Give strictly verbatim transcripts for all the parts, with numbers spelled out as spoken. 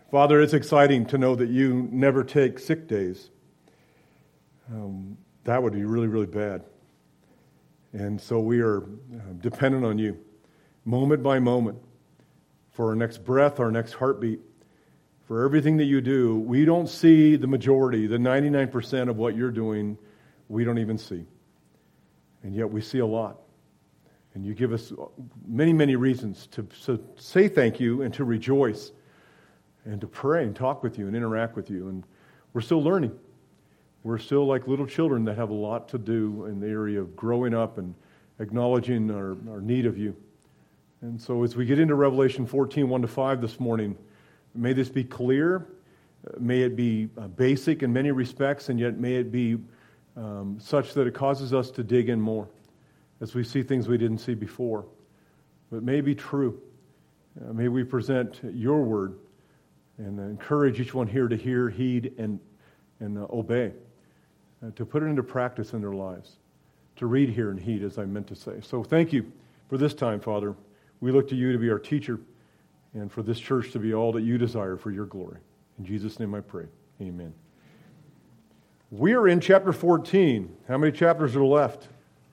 Father, it's exciting to know that you never take sick days. Um, that would be really, really bad. And so we are dependent on you, moment by moment, for our next breath, our next heartbeat, for everything that you do. We don't see the majority, the ninety-nine percent of what you're doing, we don't even see. And yet we see a lot. And you give us many, many reasons to, to say thank you and to rejoice and to pray and talk with you and interact with you. And we're still learning. We're still like little children that have a lot to do in the area of growing up and acknowledging our, our need of you. And so as we get into Revelation fourteen, one to five this morning, may this be clear, may it be basic in many respects, and yet may it be um, such that it causes us to dig in more as we see things we didn't see before. But may it be true. Uh, may we present your word and encourage each one here to hear, heed, and, and uh, obey, uh, to put it into practice in their lives, to read, hear, and heed, as I meant to say. So thank you for this time, Father. We look to you to be our teacher and for this church to be all that you desire for your glory. In Jesus' name I pray. Amen. We are in chapter fourteen. How many chapters are left?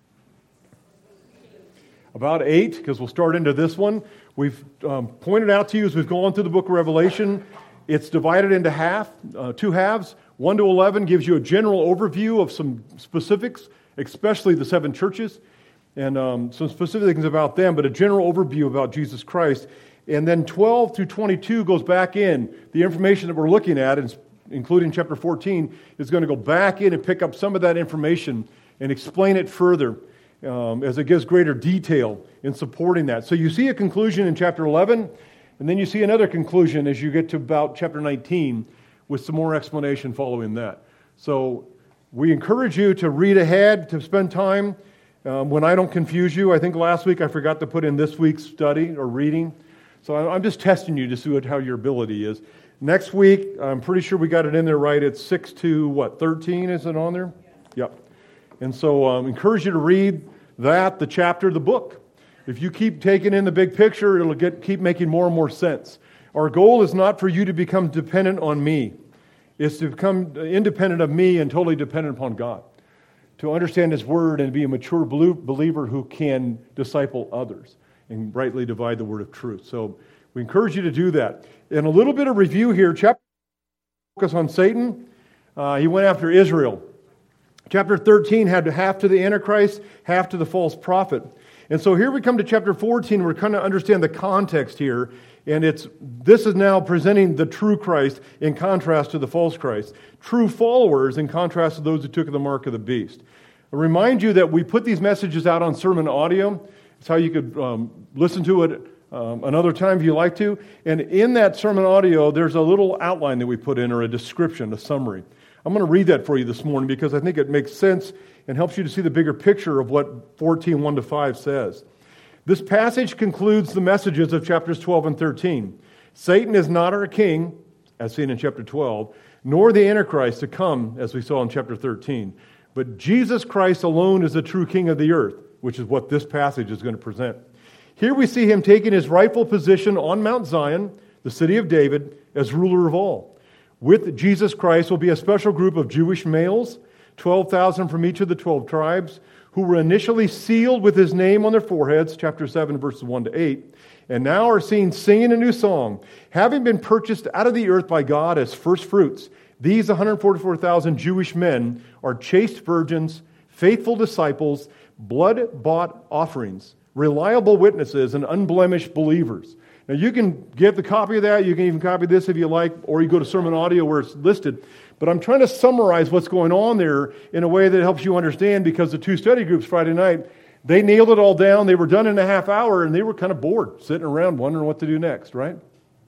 About eight, because we'll start into this one. We've um, pointed out to you as we've gone through the book of Revelation, it's divided into half, uh, two halves. one to eleven gives you a general overview of some specifics, especially the seven churches, and um, some specific things about them, but a general overview about Jesus Christ. And then twelve through twenty-two goes back in. The information that we're looking at, including chapter fourteen, is going to go back in and pick up some of that information and explain it further um, as it gives greater detail in supporting that. So you see a conclusion in chapter eleven, and then you see another conclusion as you get to about chapter nineteen with some more explanation following that. So we encourage you to read ahead, to spend time. Um, when I don't confuse you, I think last week I forgot to put in this week's study or reading. So I'm just testing you to see what, how your ability is. Next week, I'm pretty sure we got it in there right. It's six to, what, thirteen, is it on there? Yeah. Yep. And so I um, encourage you to read that, the chapter, the book. If you keep taking in the big picture, it'll get keep making more and more sense. Our goal is not for you to become dependent on me. It's to become independent of me and totally dependent upon God. To understand His Word and be a mature believer who can disciple others and rightly divide the word of truth. So we encourage you to do that. And a little bit of review here. Chapter focus on Satan. Uh, he went after Israel. Chapter thirteen had half to the Antichrist, half to the false prophet. And so here we come to chapter fourteen. We're kind of understand the context here. And it's this is now presenting the true Christ in contrast to the false Christ. True followers in contrast to those who took the mark of the beast. I remind you that we put these messages out on sermon audio. It's how you could um, listen to it um, another time if you like to. And in that sermon audio, there's a little outline that we put in, or a description, a summary. I'm going to read that for you this morning because I think it makes sense and helps you to see the bigger picture of what fourteen, one to five says. This passage concludes the messages of chapters twelve and thirteen. Satan is not our king, as seen in chapter twelve, nor the Antichrist to come, as we saw in chapter thirteen. But Jesus Christ alone is the true king of the earth, which is what this passage is going to present. Here we see him taking his rightful position on Mount Zion, the city of David, as ruler of all. With Jesus Christ will be a special group of Jewish males, twelve thousand from each of the twelve tribes, who were initially sealed with his name on their foreheads, chapter seven, verses one to eight, and now are seen singing a new song, having been purchased out of the earth by God as first fruits. These one hundred forty-four thousand Jewish men are chaste virgins, faithful disciples, blood-bought offerings, reliable witnesses, and unblemished believers. Now you can get the copy of that, you can even copy this if you like, or you go to sermon audio where it's listed. But I'm trying to summarize what's going on there in a way that helps you understand, because the two study groups Friday night, they nailed it all down. They were done in a half hour, and they were kind of bored, sitting around wondering what to do next, right?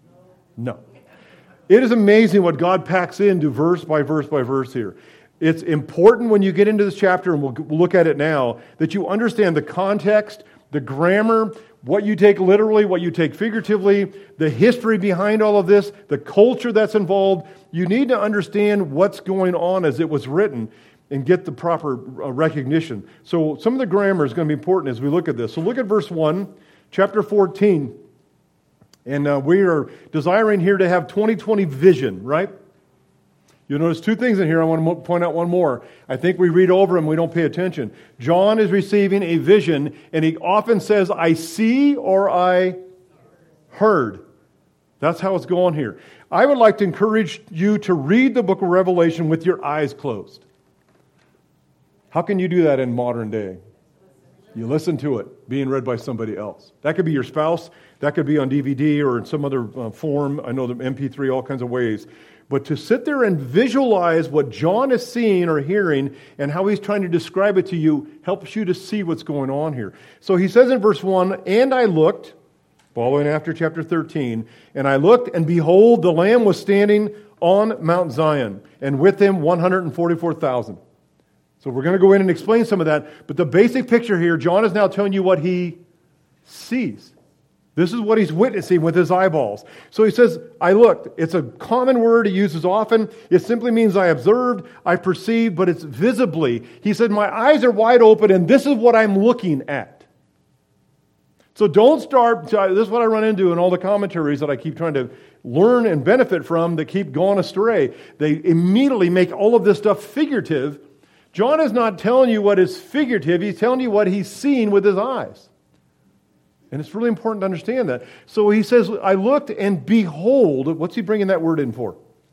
No. It is amazing what God packs into verse by verse by verse here. It's important when you get into this chapter, and we'll look at it now, that you understand the context, the grammar, what you take literally, what you take figuratively, the history behind all of this, the culture that's involved. You need to understand what's going on as it was written and get the proper recognition. So some of the grammar is going to be important as we look at this. So look at verse one, chapter fourteen. And uh, we are desiring here to have twenty twenty vision, right? You'll notice two things in here. I want to point out one more. I think we read over them, we don't pay attention. John is receiving a vision, and he often says, I see or I heard. That's how it's going here. I would like to encourage you to read the book of Revelation with your eyes closed. How can you do that in modern day? You listen to it being read by somebody else. That could be your spouse. That could be on D V D or in some other uh, form. I know the M P three, all kinds of ways. But to sit there and visualize what John is seeing or hearing and how he's trying to describe it to you helps you to see what's going on here. So he says in verse one, and I looked, following after chapter thirteen, and I looked, and behold, the Lamb was standing on Mount Zion, and with him one hundred forty-four thousand. So we're going to go in and explain some of that. But the basic picture here, John is now telling you what he sees. This is what he's witnessing with his eyeballs. So he says, I looked. It's a common word he uses often. It simply means I observed, I perceived, but it's visibly. He said, my eyes are wide open, and this is what I'm looking at. So don't start, this is what I run into in all the commentaries that I keep trying to learn and benefit from that keep going astray. They immediately make all of this stuff figurative. John is not telling you what is figurative. He's telling you what he's seeing with his eyes. And it's really important to understand that. So he says, I looked and behold. What's he bringing that word in for?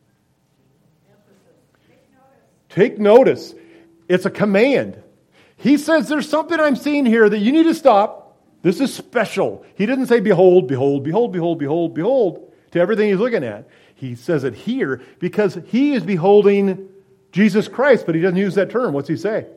Take notice. It's a command. He says, there's something I'm seeing here that you need to stop. This is special. He didn't say, behold, behold, behold, behold, behold, behold, to everything he's looking at. He says it here because he is beholding Jesus Christ, but he doesn't use that term. What's he say?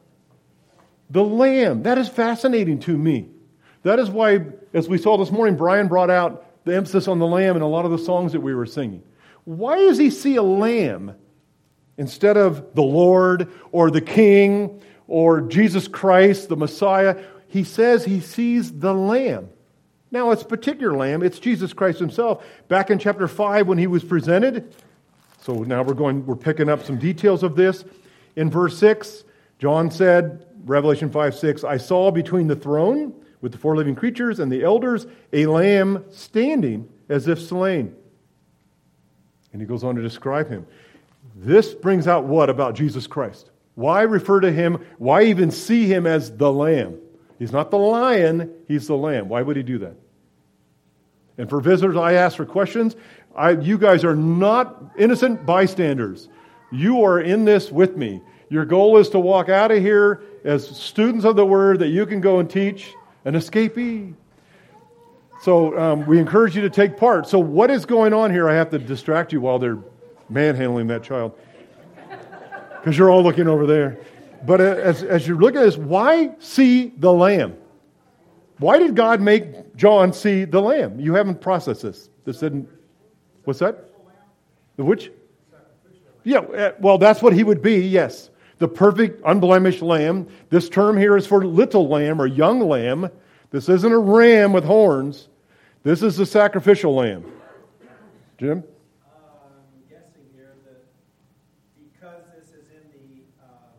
The Lamb. That is fascinating to me. That is why, as we saw this morning, Brian brought out the emphasis on the Lamb in a lot of the songs that we were singing. Why does he see a lamb instead of the Lord or the King or Jesus Christ, the Messiah? He says he sees the Lamb. Now, it's a particular Lamb. It's Jesus Christ himself. Back in chapter five when he was presented. So now we're going, we're picking up some details of this. In verse six, John said, Revelation five six, I saw between the throne with the four living creatures and the elders a lamb standing as if slain. And he goes on to describe him. This brings out what about Jesus Christ? Why refer to him? Why even see him as the lamb? He's not the lion, he's the lamb. Why would he do that? And for visitors, I ask for questions. I, you guys are not innocent bystanders. You are in this with me. Your goal is to walk out of here as students of the Word that you can go and teach an escapee. So um, we encourage you to take part. So what is going on here? I have to distract you while they're manhandling that child. Because you're all looking over there. But as, as you look at this, why see the Lamb? Why did God make John see the Lamb? You haven't processed this. This didn't... What's that? The which? Yeah, well, that's what he would be, yes. The perfect, unblemished lamb. This term here is for little lamb or young lamb. This isn't a ram with horns. This is the sacrificial lamb. Jim? Uh, I'm guessing here that because this is in the, uh,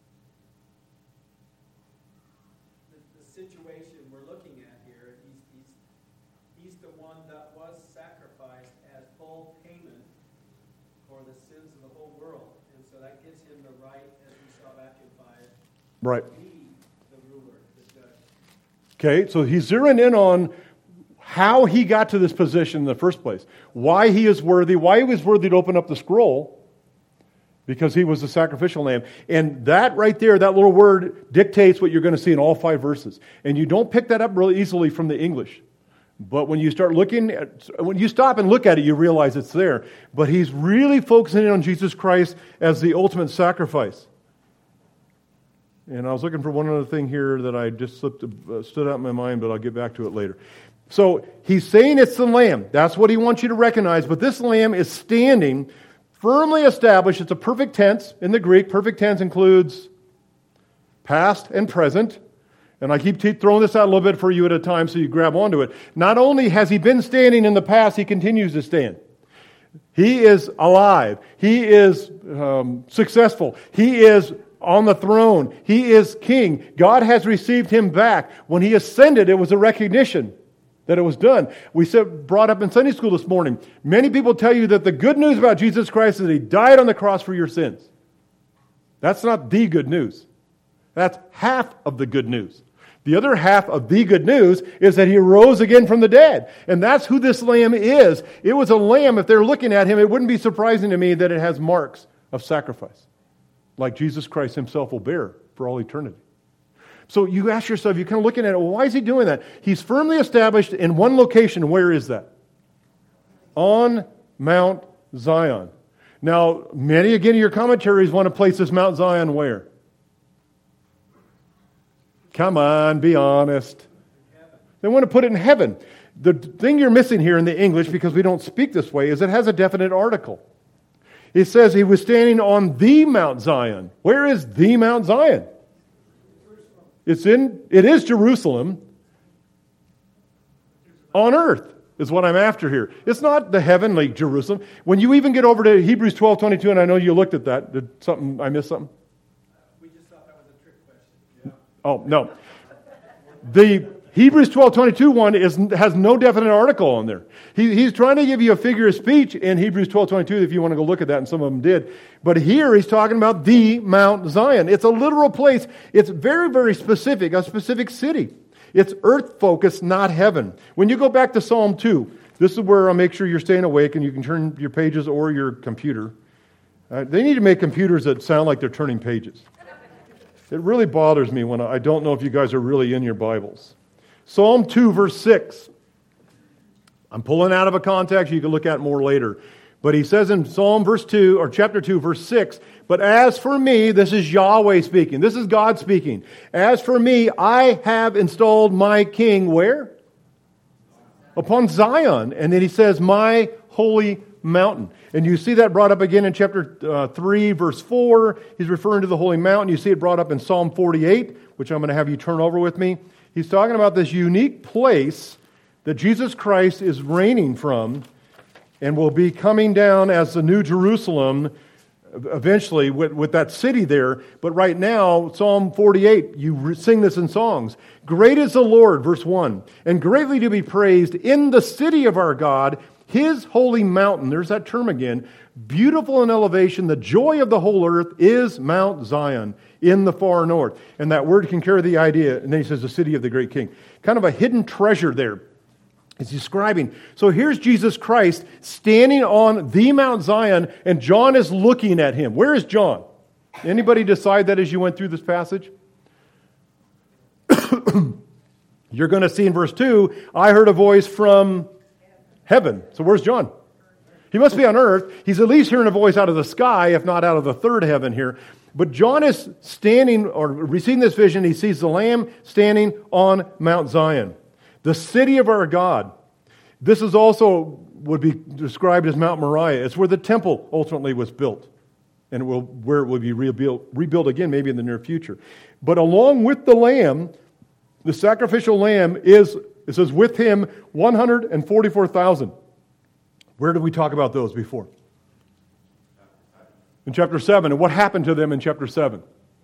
the, the situation we're looking at here, he's, he's, he's the one that was sacrificed as full payment for the sins of the whole world. And so that gives him the right, as we saw back in five, right. to be the ruler, the judge. Okay, so he's zeroing in on how he got to this position in the first place. Why he is worthy, why he was worthy to open up the scroll, because he was the sacrificial lamb. And that right there, that little word dictates what you're going to see in all five verses. And you don't pick that up really easily from the English. But when you start looking at, when you stop and look at it, you realize it's there. But he's really focusing in on Jesus Christ as the ultimate sacrifice. And I was looking for one other thing here that I just slipped, uh, stood out in my mind, but I'll get back to it later. So he's saying it's the lamb. That's what he wants you to recognize. But this lamb is standing, firmly established. It's a perfect tense in the Greek. Perfect tense includes past and present. And I keep t- throwing this out a little bit for you at a time so you grab onto it. Not only has he been standing in the past, he continues to stand. He is alive. He is um, successful. He is on the throne. He is king. God has received him back. When he ascended, it was a recognition that it was done. We said, brought up in Sunday school this morning, many people tell you that the good news about Jesus Christ is that he died on the cross for your sins. That's not the good news. That's half of the good news. The other half of the good news is that he rose again from the dead. And that's who this lamb is. It was a lamb. If they're looking at him, it wouldn't be surprising to me that it has marks of sacrifice, like Jesus Christ himself will bear for all eternity. So you ask yourself, you're kind of looking at it, well, why is he doing that? He's firmly established in one location. Where is that? On Mount Zion. Now, many, again, of your commentaries want to place this Mount Zion where? Come on, be honest. They want to put it in heaven. The thing you're missing here in the English, because we don't speak this way, is it has a definite article. It says he was standing on the Mount Zion. Where is the Mount Zion? It's in, it is Jerusalem on earth is what I'm after here. It's not the heavenly Jerusalem. When you even get over to Hebrews twelve twenty-two, and I know you looked at that. Did something, I missed something? We just thought that was a trick question. Yeah. Oh, no. The Hebrews twelve twenty-two one is, has no definite article on there. He, he's trying to give you a figure of speech in Hebrews twelve twenty-two if you want to go look at that, and some of them did. But here he's talking about the Mount Zion. It's a literal place. It's very, very specific, a specific city. It's earth-focused, not heaven. When you go back to Psalm two, this is where I'll make sure you're staying awake and you can turn your pages or your computer. Uh, they need to make computers that sound like they're turning pages. It really bothers me when I, I don't know if you guys are really in your Bibles. Psalm two, verse six. I'm pulling out of a context. You can look at more later. But he says in Psalm verse two, or chapter two, verse six, but as for me, this is Yahweh speaking. This is God speaking. As for me, I have installed my king where? Upon Zion. And then he says, my holy mountain. And you see that brought up again in chapter uh, three, verse four. He's referring to the holy mountain. You see it brought up in Psalm forty-eight, which I'm going to have you turn over with me. He's talking about this unique place that Jesus Christ is reigning from and will be coming down as the New Jerusalem eventually with, with that city there. But right now, Psalm forty-eight, you sing this in songs. Great is the Lord, verse one, and greatly to be praised in the city of our God, his holy mountain. There's that term again. Beautiful in elevation, the joy of the whole earth is Mount Zion in the far north. And that word can carry the idea, and then he says the city of the great king. Kind of a hidden treasure there. It's describing. So here's Jesus Christ standing on the Mount Zion, and John is looking at him. Where is John? Anybody decide that as you went through this passage? You're going to see in verse two, I heard a voice from heaven. So where's John? He must be on earth. He's at least hearing a voice out of the sky, if not out of the third heaven here. But John is standing, or receiving this vision, he sees the Lamb standing on Mount Zion, the city of our God. This is also would be described as Mount Moriah. It's where the temple ultimately was built, and it will, where it will be rebuilt, rebuilt again, maybe in the near future. But along with the Lamb, the sacrificial Lamb is, it says, with him one hundred forty-four thousand. Where did we talk about those before? In chapter seven. And what happened to them in chapter seven?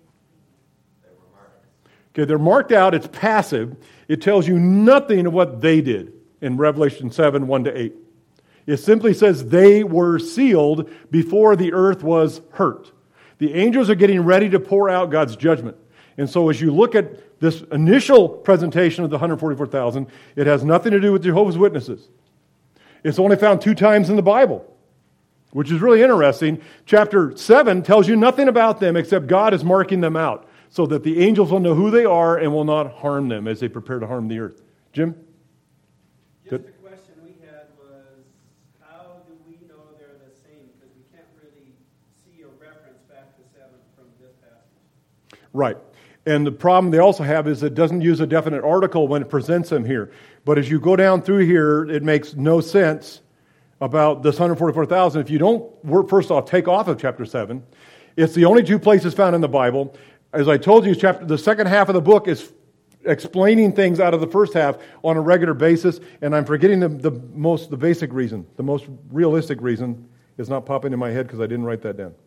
Okay, they're marked out. It's passive. It tells you nothing of what they did in Revelation seven, one to eight. It simply says they were sealed before the earth was hurt. The angels are getting ready to pour out God's judgment. And so as you look at this initial presentation of the one hundred forty-four thousand, it has nothing to do with Jehovah's Witnesses. It's only found two times in the Bible, which is really interesting. Chapter seven tells you nothing about them except God is marking them out so that the angels will know who they are and will not harm them as they prepare to harm the earth. Jim? Just Good. the question we had was, how do we know they're the same? Because we can't really see a reference back to seven from this passage. Right. And the problem they also have is it doesn't use a definite article when it presents them here. But as you go down through here, it makes no sense about this one hundred forty-four thousand. If you don't, first off, take off of chapter seven, it's the only two places found in the Bible. As I told you, chapter the second half of the book is explaining things out of the first half on a regular basis, and I'm forgetting the, the most, the basic reason, the most realistic reason is not popping in my head because I didn't write that down.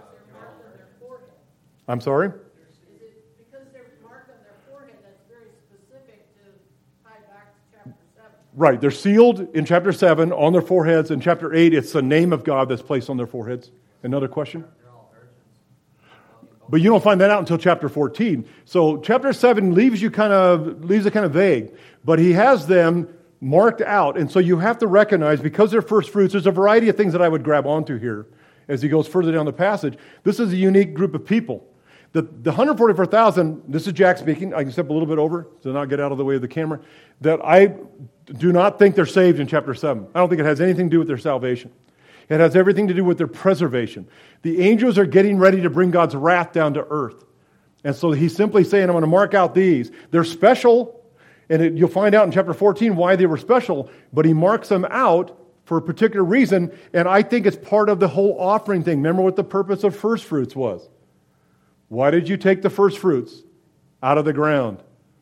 I'm sorry? Right, they're sealed in chapter seven on their foreheads. In chapter eight, it's the name of God that's placed on their foreheads. Another question? But you don't find that out until chapter fourteen. So chapter seven leaves you kind of leaves it kind of vague. But he has them marked out. And so you have to recognize, because they're first fruits, there's a variety of things that I would grab onto here as he goes further down the passage. This is a unique group of people. The, the one hundred forty-four thousand, this is Jack speaking. I can step a little bit over to not get out of the way of the camera. That I do not think they're saved in chapter seven. I don't think it has anything to do with their salvation. It has everything to do with their preservation. The angels are getting ready to bring God's wrath down to earth. And so he's simply saying, I'm going to mark out these. They're special, and it, you'll find out in chapter fourteen why they were special, but he marks them out for a particular reason, and I think it's part of the whole offering thing. Remember what the purpose of first fruits was. Why did you take the first fruits out of the ground?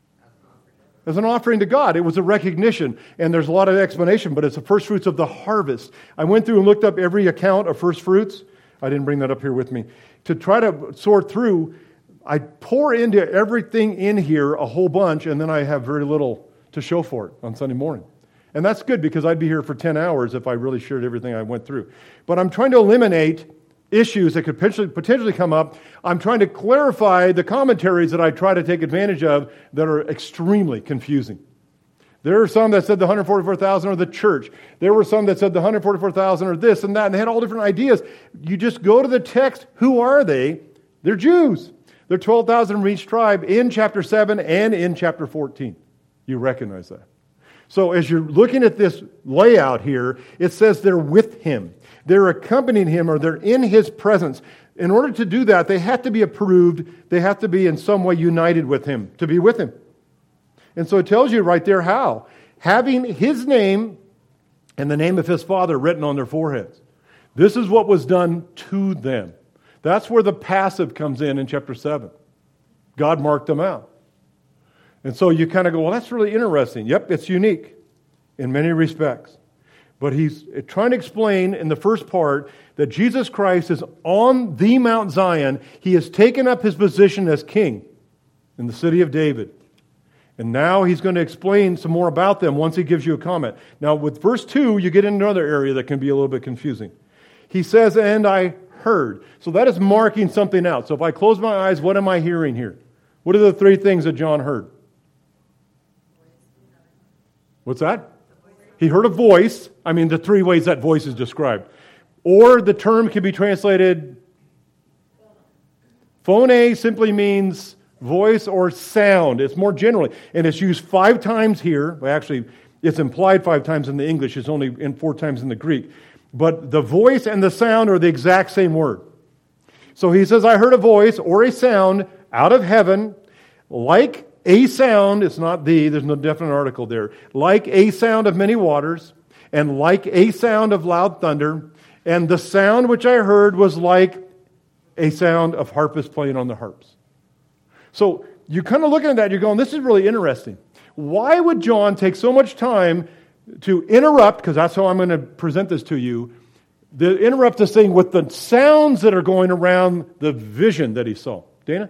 As an offering to God. It was a recognition, and there's a lot of explanation, but it's the first fruits of the harvest. I went through and looked up every account of first fruits. I didn't bring that up here with me. To try to sort through, I pour into everything in here a whole bunch, and then I have very little to show for it on Sunday morning. And that's good, because I'd be here for ten hours if I really shared everything I went through. But I'm trying to eliminate issues that could potentially, potentially come up. I'm trying to clarify the commentaries that I try to take advantage of that are extremely confusing. There are some that said the one hundred forty-four thousand are the church. There were some that said the one hundred forty-four thousand are this and that, and they had all different ideas. You just go to the text. Who are they? They're Jews. They're twelve thousand from each tribe in chapter seven and in chapter fourteen. You recognize that. So as you're looking at this layout here, it says they're with him. They're accompanying him, or they're in his presence. In order to do that, they have to be approved. They have to be in some way united with him, to be with him. And so it tells you right there how. Having his name and the name of his Father written on their foreheads. This is what was done to them. That's where the passive comes in in chapter seven. God marked them out. And so you kind of go, well, that's really interesting. Yep, it's unique in many respects. But he's trying to explain in the first part that Jesus Christ is on the Mount Zion. He has taken up his position as king in the city of David. And now he's going to explain some more about them once he gives you a comment. Now with verse two, you get into another area that can be a little bit confusing. He says, and I heard. So that is marking something out. So if I close my eyes, what am I hearing here? What are the three things that John heard? What's that? He heard a voice. I mean, the three ways that voice is described. Or the term can be translated, phone simply means voice or sound. It's more generally. And it's used five times here. Well, actually, it's implied five times in the English. It's only in four times in the Greek. But the voice and the sound are the exact same word. So he says, I heard a voice or a sound out of heaven, like a sound, it's not the, there's no definite article there, like a sound of many waters, and like a sound of loud thunder, and the sound which I heard was like a sound of harpists playing on the harps. So you're kind of looking at that, you're going, this is really interesting. Why would John take so much time to interrupt, because that's how I'm going to present this to you, to interrupt this thing with the sounds that are going around the vision that he saw? Dana?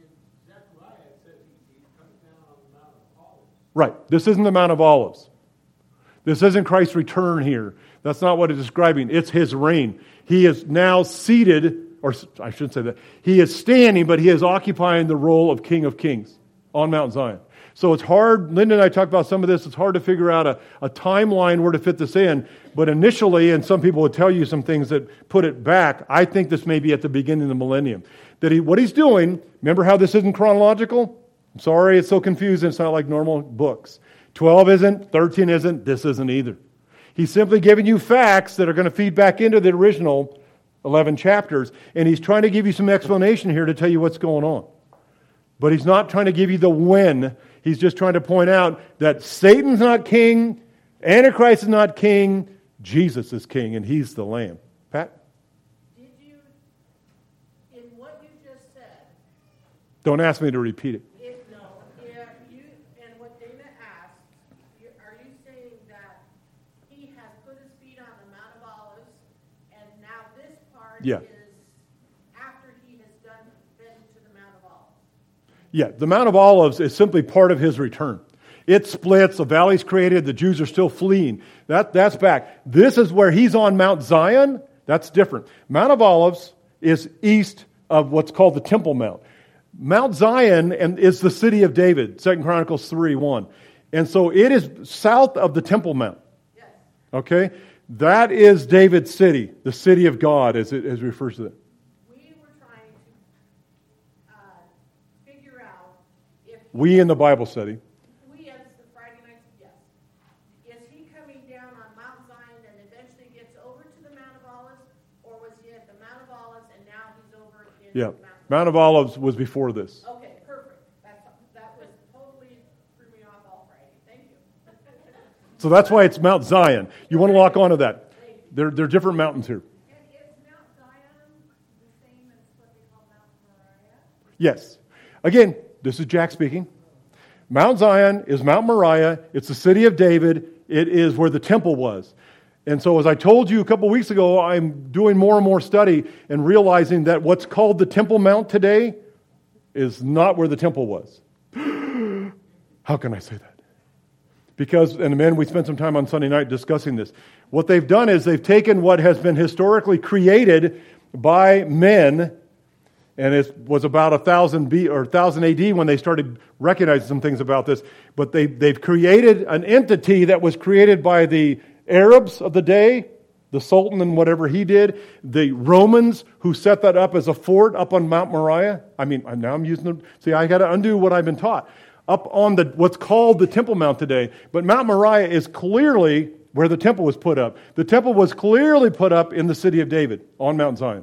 Right. This isn't the Mount of Olives. This isn't Christ's return here. That's not what it's describing. It's his reign. He is now seated, or I shouldn't say that. He is standing, but he is occupying the role of King of Kings on Mount Zion. So it's hard, Linda and I talked about some of this, it's hard to figure out a, a timeline where to fit this in. But initially, and some people would tell you some things that put it back, I think this may be at the beginning of the millennium. That he, what he's doing, remember how this isn't chronological? I'm sorry, it's so confusing. It's not like normal books. twelve isn't, thirteen isn't, this isn't either. He's simply giving you facts that are going to feed back into the original eleven chapters, and he's trying to give you some explanation here to tell you what's going on. But he's not trying to give you the when. He's just trying to point out that Satan's not king, Antichrist is not king, Jesus is king, and he's the Lamb. Pat? Did you, in what you just said... Don't ask me to repeat it. Yeah. Is after he has done been to the Mount of Olives. Yeah, the Mount of Olives is simply part of his return. It splits, the valley's created, the Jews are still fleeing. That, that's back. This is where he's on Mount Zion. That's different. Mount of Olives is east of what's called the Temple Mount. Mount Zion and is the city of David, Second Chronicles three one. And so it is south of the Temple Mount. Yes. Okay? That is David's city, the city of God, as it, as it refers to it. We were trying to uh, figure out if We in the Bible study. we as the Friday nights, yes. Is he coming down on Mount Zion and eventually gets over to the Mount of Olives, or was he at the Mount of Olives and now he's over in Yeah. Mount? Mount of Olives was before this. Okay, perfect. That's, that was totally threw me off all Friday. Thank you. So that's why it's Mount Zion. You want to lock onto that. There, there are different mountains here. And is Mount Zion the same as what they call Mount Moriah? Yes. Again, this is Jack speaking. Mount Zion is Mount Moriah. It's the city of David. It is where the temple was. And so as I told you a couple weeks ago, I'm doing more and more study and realizing that what's called the Temple Mount today is not where the temple was. How can I say that? Because, and men, we spent some time on Sunday night discussing this. What they've done is they've taken what has been historically created by men, and it was about one thousand B or one thousand A D when they started recognizing some things about this. But they, they've created an entity that was created by the Arabs of the day, the Sultan and whatever he did, the Romans who set that up as a fort up on Mount Moriah. I mean, now I'm using them. See, I got to undo what I've been taught. Up on the what's called the Temple Mount today. But Mount Moriah is clearly where the temple was put up. The temple was clearly put up in the city of David on Mount Zion,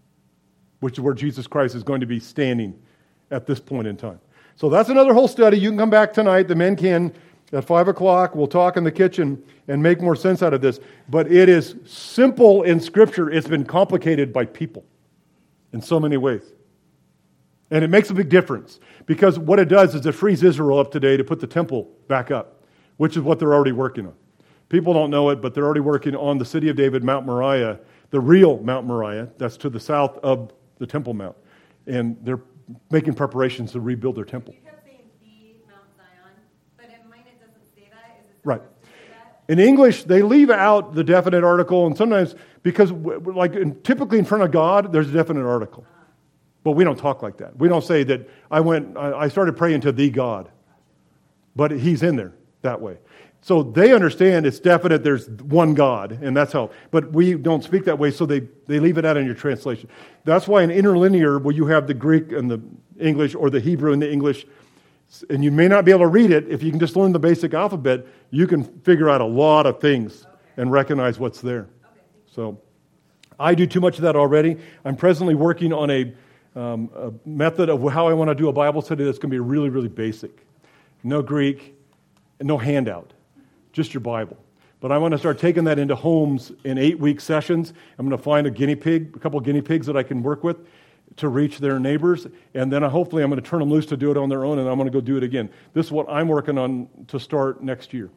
which is where Jesus Christ is going to be standing at this point in time. So that's another whole study. You can come back tonight. The men can. At five o'clock, we'll talk in the kitchen and make more sense out of this. But it is simple in Scripture. It's been complicated by people in so many ways. And it makes a big difference. Because what it does is it frees Israel up today to put the temple back up, which is what they're already working on. People don't know it, but they're already working on the city of David, Mount Moriah, the real Mount Moriah. That's to the south of the Temple Mount. And they're making preparations to rebuild their temple. You kept saying the Mount Zion, but in mine it doesn't say that. Is it Right. supposed to say that? In English, they leave out the definite article, and sometimes, because like in, typically in front of God, there's a definite article. But we don't talk like that. We don't say that I went, I started praying to the God. But he's in there that way. So they understand it's definite, there's one God, and that's how. But we don't speak that way, so they, they leave it out in your translation. That's why in interlinear, where you have the Greek and the English, or the Hebrew and the English, and you may not be able to read it, if you can just learn the basic alphabet, you can figure out a lot of things and recognize what's there. So I do too much of that already. I'm presently working on a, um, a method of how I want to do a Bible study that's going to be really, really basic. No Greek, and no handout. Just your Bible. But I want to start taking that into homes in eight-week sessions. I'm going to find a guinea pig, a couple of guinea pigs that I can work with to reach their neighbors. And then hopefully I'm going to turn them loose to do it on their own, and I'm going to go do it again. This is what I'm working on to start next year.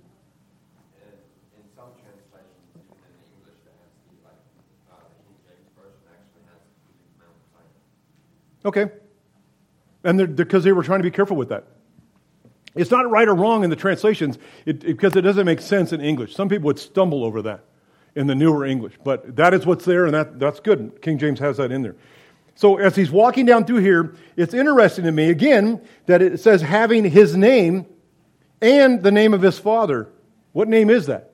In some translations, in English, they have the, like, uh, the King James Version actually has Mount Zion. Okay. And because they were trying to be careful with that. It's not right or wrong in the translations it, it, because it doesn't make sense in English. Some people would stumble over that in the newer English. But that is what's there, and that, that's good. King James has that in there. So as he's walking down through here, it's interesting to me, again, that it says having his name and the name of his father. What name is that?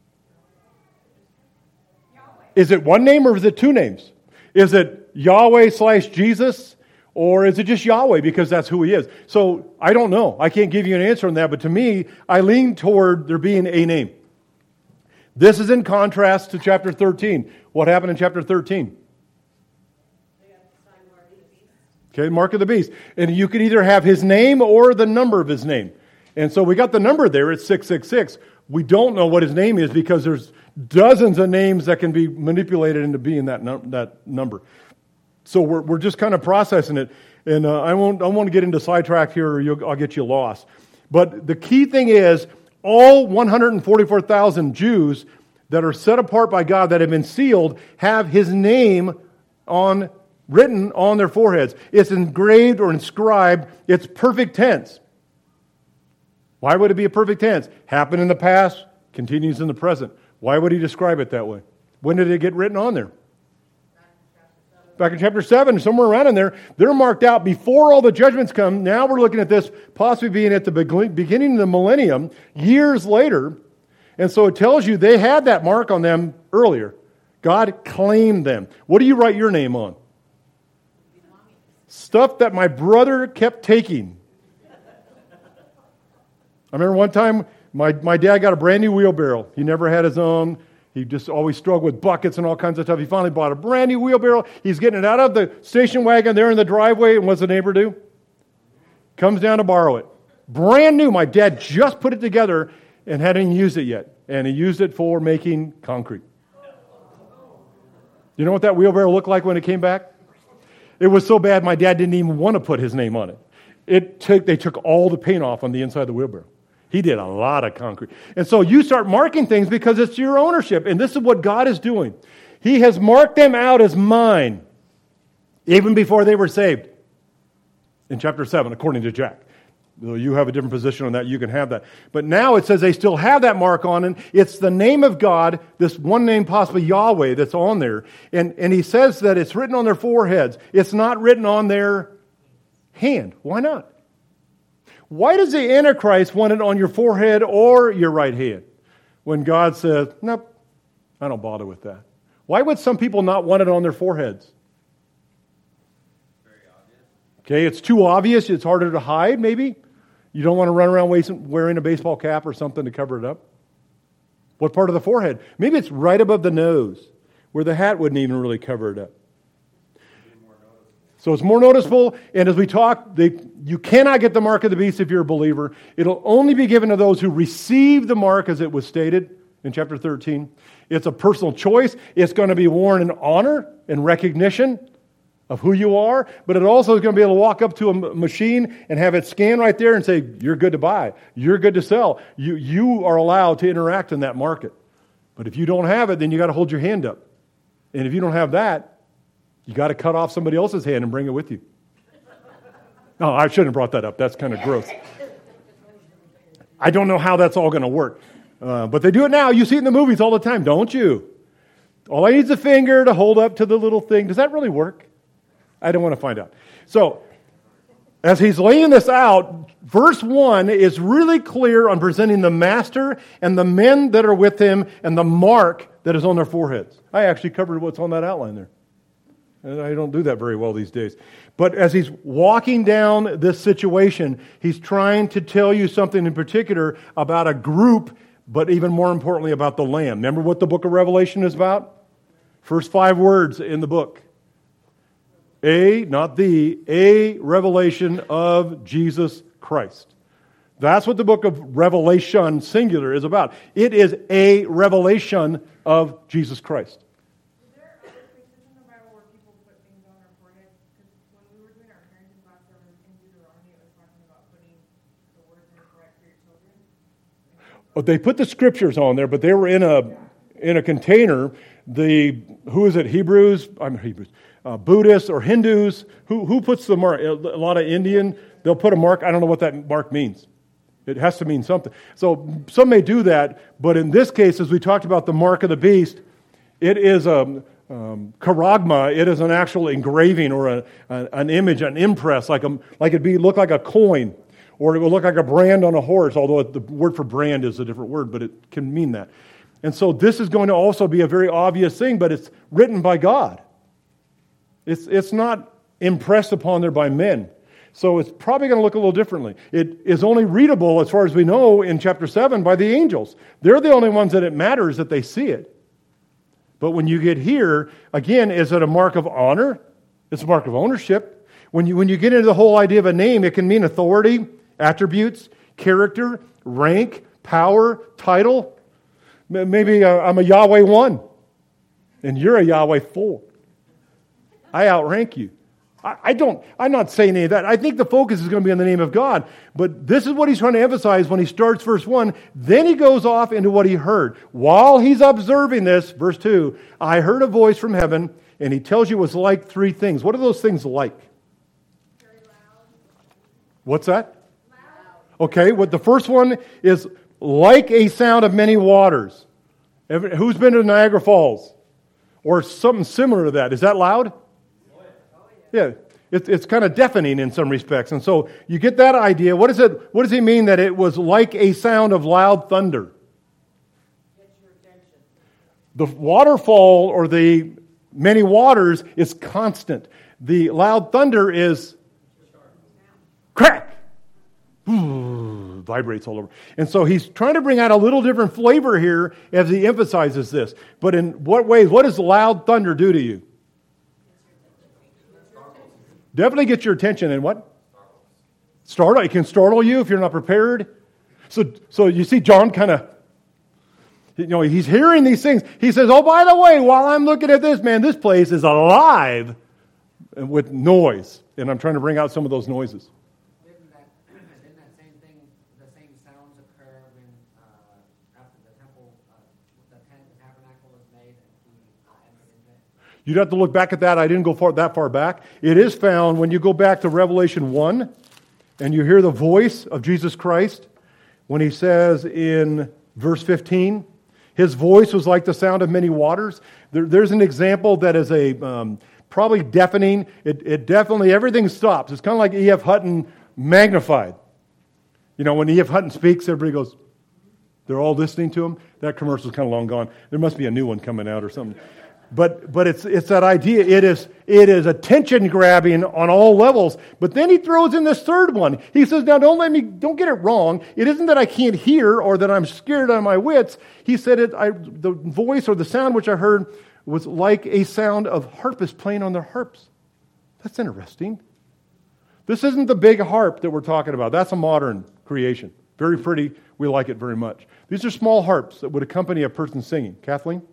Yahweh. Is it one name or is it two names? Is it Yahweh slash Jesus? Or is it just Yahweh because that's who he is? So I don't know. I can't give you an answer on that. But to me, I lean toward there being a name. This is in contrast to chapter thirteen. What happened in chapter thirteen? They got the sign mark of the beast. Okay, mark of the beast. And you could either have his name or the number of his name. And so we got the number there. It's six six six. We don't know what his name is because there's dozens of names that can be manipulated into being that, num- that number. So we're we're just kind of processing it, and uh, I won't I won't get into sidetrack here, or you'll, I'll get you lost. But the key thing is, all one hundred forty-four thousand Jews that are set apart by God, that have been sealed, have his name on written on their foreheads. It's engraved or inscribed. It's perfect tense. Why would it be a perfect tense? Happened in the past, continues in the present. Why would he describe it that way? When did it get written on there? Back in chapter seven, somewhere around in there, they're marked out before all the judgments come. Now we're looking at this possibly being at the beginning of the millennium, years later. And so it tells you they had that mark on them earlier. God claimed them. What do you write your name on? Stuff that my brother kept taking. I remember one time my, my dad got a brand new wheelbarrow. He never had his own. He just always struggled with buckets and all kinds of stuff. He finally bought a brand new wheelbarrow. He's getting it out of the station wagon there in the driveway. And what's the neighbor do? Comes down to borrow it. Brand new. My dad just put it together and hadn't used it yet. And he used it for making concrete. You know what that wheelbarrow looked like when it came back? It was so bad my dad didn't even want to put his name on it. It took They took all the paint off on the inside of the wheelbarrow. He did a lot of concrete. And so you start marking things because it's your ownership. And this is what God is doing. He has marked them out as mine, even before they were saved. In chapter seven, according to Jack. Though you have a different position on that, you can have that. But now it says they still have that mark on it. It's the name of God, this one name, possibly Yahweh, that's on there. And, and he says that it's written on their foreheads. It's not written on their hand. Why not? Why does the Antichrist want it on your forehead or your right hand? When God says, nope, I don't bother with that. Why would some people not want it on their foreheads? Very obvious. Okay, it's too obvious. It's harder to hide, maybe. You don't want to run around wearing a baseball cap or something to cover it up. What part of the forehead? Maybe it's right above the nose, where the hat wouldn't even really cover it up. So it's more noticeable, and as we talk, they, you cannot get the mark of the beast if you're a believer. It'll only be given to those who receive the mark, as it was stated in chapter thirteen. It's a personal choice. It's going to be worn in honor and recognition of who you are, but it also is going to be able to walk up to a machine and have it scan right there and say, you're good to buy, you're good to sell. You, you are allowed to interact in that market. But if you don't have it, then you got to hold your hand up. And if you don't have that, you got to cut off somebody else's hand and bring it with you. No, I shouldn't have brought that up. That's kind of gross. I don't know how that's all going to work. Uh, but they do it now. You see it in the movies all the time, don't you? All I need is a finger to hold up to the little thing. Does that really work? I don't want to find out. So, as he's laying this out, verse one is really clear on presenting the master and the men that are with him and the mark that is on their foreheads. I actually covered what's on that outline there. And I don't do that very well these days. But as he's walking down this situation, he's trying to tell you something in particular about a group, but even more importantly about the Lamb. Remember what the book of Revelation is about? First five words in the book. A, not the, a revelation of Jesus Christ. That's what the book of Revelation, singular, is about. It is a revelation of Jesus Christ. They put the scriptures on there, but they were in a in a container. The who is it? Hebrews, I'm Hebrews, uh, Buddhists or Hindus. Who who puts the mark? A lot of Indian. They'll put a mark. I don't know what that mark means. It has to mean something. So some may do that, but in this case, as we talked about the mark of the beast, it is a um, charagma. It is an actual engraving or a, a, an image, an impress, like a like it'd be look like a coin. Or it will look like a brand on a horse, although the word for brand is a different word, but it can mean that. And so this is going to also be a very obvious thing, but it's written by God. It's, it's not impressed upon there by men. So it's probably going to look a little differently. It is only readable, as far as we know, in chapter seven by the angels. They're the only ones that it matters that they see it. But when you get here, again, is it a mark of honor? It's a mark of ownership. When you, when you get into the whole idea of a name, it can mean authority, attributes, character, rank, power, title. Maybe uh, I'm a Yahweh one, and you're a Yahweh four. I outrank you. I, I don't, I'm not saying any of that. I think the focus is going to be on the name of God. But this is what he's trying to emphasize when he starts verse one. Then he goes off into what he heard. While he's observing this, verse two, I heard a voice from heaven, and he tells you it was like three things. What are those things like? Very loud. What's that? Okay, what the first one is like a sound of many waters. Every, who's been to Niagara Falls? Or something similar to that. Is that loud? Yeah. It, it's kind of deafening in some respects. And so you get that idea. What is it? What does he mean that it was like a sound of loud thunder? The waterfall or the many waters is constant. The loud thunder is crack. Ooh, vibrates all over. And so he's trying to bring out a little different flavor here as he emphasizes this. But in what ways? What does loud thunder do to you? Definitely get your attention. And what? Startle. It can startle you if you're not prepared. So, so you see John kind of, you know, he's hearing these things. He says, oh, by the way, while I'm looking at this, man, this place is alive with noise. And I'm trying to bring out some of those noises. Didn't that, didn't that same thing, the same sounds occur when, uh, after the temple, uh, the tent, the tabernacle was made and he uh, entered into it? You'd have to look back at that. I didn't go far, that far back. It is found when you go back to Revelation one and you hear the voice of Jesus Christ when he says in verse fifteen, his voice was like the sound of many waters. There, there's an example that is a um, probably deafening. It, it definitely, everything stops. It's kind of like E F. Hutton magnified. You know, when E F. Hutton speaks, everybody goes, they're all listening to him. That commercial's kind of long gone. There must be a new one coming out or something. But but it's it's that idea. It is it is attention grabbing on all levels. But then he throws in this third one. He says, "Now don't let me don't get it wrong. It isn't that I can't hear or that I'm scared out of my wits." He said, "It I, the voice or the sound which I heard was like a sound of harpists playing on their harps." That's interesting. This isn't the big harp that we're talking about. That's a modern creation. Very pretty. We like it very much. These are small harps that would accompany a person singing. Kathleen?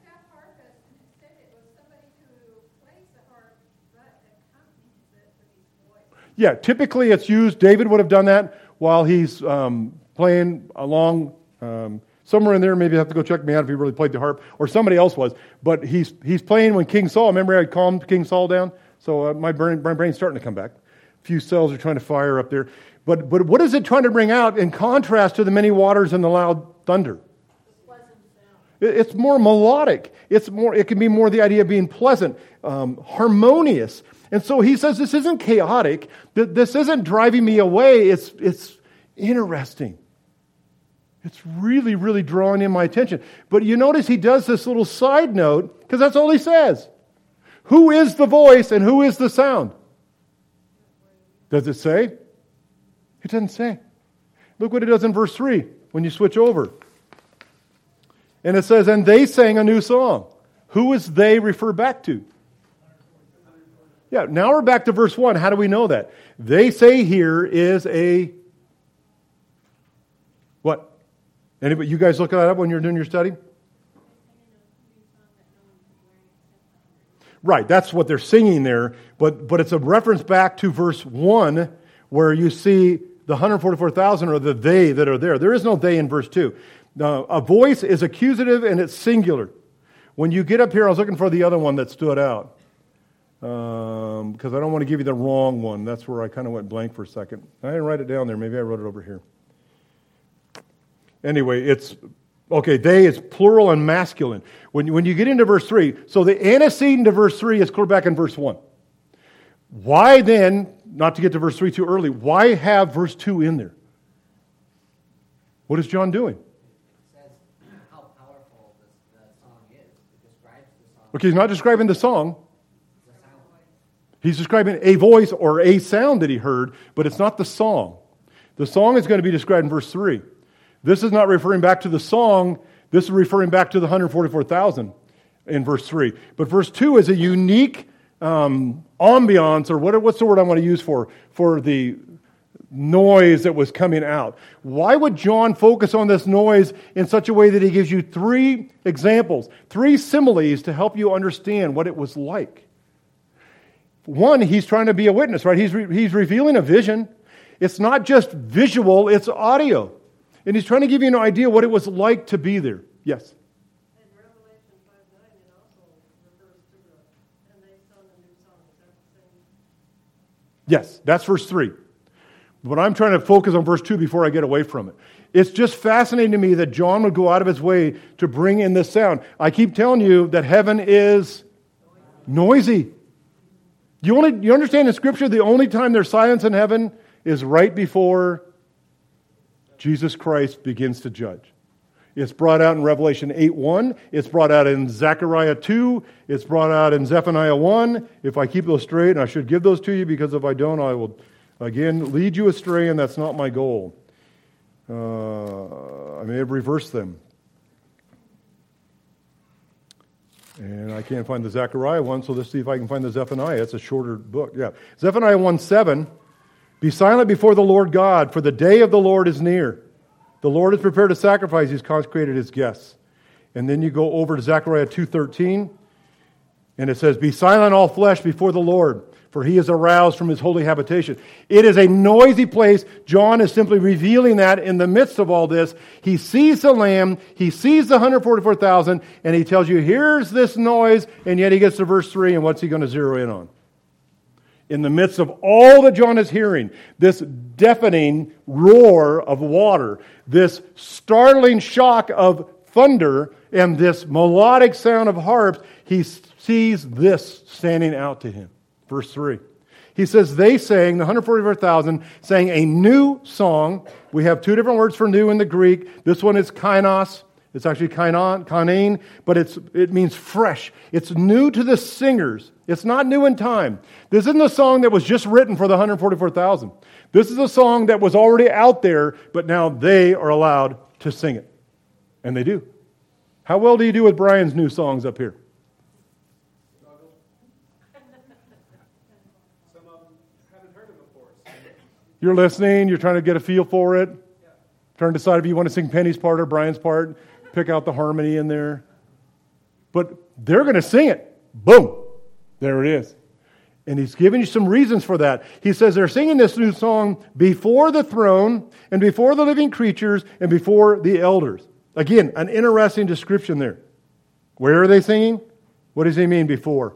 Yeah, typically it's used, David would have done that while he's um, playing along, um, somewhere in there, maybe I have to go check me out if he really played the harp, or somebody else was, but he's he's playing when King Saul, remember I calmed King Saul down? So uh, my, brain, my brain's starting to come back. A few cells are trying to fire up there. But, but what is it trying to bring out in contrast to the many waters and the loud thunder? It's more melodic. It's more. It can be more the idea of being pleasant, um, harmonious. And so he says this isn't chaotic. This isn't driving me away. It's it's interesting. It's really, really drawing in my attention. But you notice he does this little side note because that's all he says. Who is the voice and who is the sound? Does it say? It doesn't say. Look what it does in verse three when you switch over. And it says, and they sang a new song. Who is they refer back to? Yeah, now we're back to verse one. How do we know that? They say here is a, what? Anybody, you guys look that up when you're doing your study? Right, that's what they're singing there. But, but it's a reference back to verse one where you see the one hundred forty-four thousand or the they that are there. There is no they in verse two. Now, a voice is accusative and it's singular. When you get up here, I was looking for the other one that stood out. Um, because I don't want to give you the wrong one. That's where I kind of went blank for a second. I didn't write it down there. Maybe I wrote it over here. Anyway, it's, okay, they is plural and masculine. When, when you get into verse three, so the antecedent to verse three is clear back in verse one. Why then, not to get to verse three too early, why have verse two in there? What is John doing? Okay, he's not describing the song. He's describing a voice or a sound that he heard, but it's not the song. The song is going to be described in verse three. This is not referring back to the song. This is referring back to the one hundred forty-four thousand in verse three. But verse two is a unique um, ambiance, or what, what's the word I want to use for, for the noise that was coming out. Why would John focus on this noise in such a way that he gives you three examples, three similes to help you understand what it was like? One, he's trying to be a witness, right? He's re- he's revealing a vision. It's not just visual, it's audio. And he's trying to give you an idea what it was like to be there. Yes? In Revelation five nine, it also refers to the, and they sung a new song. Is that the same? Yes, that's verse three. But I'm trying to focus on verse two before I get away from it. It's just fascinating to me that John would go out of his way to bring in this sound. I keep telling you that heaven is noisy. You, only, you understand in Scripture the only time there's silence in heaven is right before Jesus Christ begins to judge. It's brought out in Revelation eight one. It's brought out in Zechariah two. It's brought out in Zephaniah one. If I keep those straight, and I should give those to you, because if I don't, I will, again, lead you astray, and that's not my goal. Uh, I may have reversed them. And I can't find the Zechariah one, so let's see if I can find the Zephaniah. It's a shorter book. Yeah, Zephaniah one seven. Be silent before the Lord God, for the day of the Lord is near. The Lord has prepared a sacrifice. He's consecrated his guests. And then you go over to Zechariah two thirteen, and it says, be silent all flesh before the Lord, for he is aroused from his holy habitation. It is a noisy place. John is simply revealing that in the midst of all this. He sees the Lamb, he sees the one hundred forty-four thousand, and he tells you, here's this noise, and yet he gets to verse three, and what's he going to zero in on? In the midst of all that John is hearing, this deafening roar of water, this startling shock of thunder, and this melodic sound of harps, he sees this standing out to him. Verse three. He says, they sang, the one hundred forty-four thousand, sang a new song. We have two different words for new in the Greek. This one is kainos. It's actually kainon, kain, but it's it means fresh. It's new to the singers. It's not new in time. This isn't a song that was just written for the one hundred forty-four thousand. This is a song that was already out there, but now they are allowed to sing it. And they do. How well do you do with Brian's new songs up here? Some of them haven't heard it before. So. You're listening. You're trying to get a feel for it. Yeah. Trying to decide if you want to sing Penny's part or Brian's part. Pick out the harmony in there. But they're going to sing it. Boom. There it is. And he's giving you some reasons for that. He says they're singing this new song before the throne and before the living creatures and before the elders. Again, an interesting description there. Where are they singing? What does he mean before?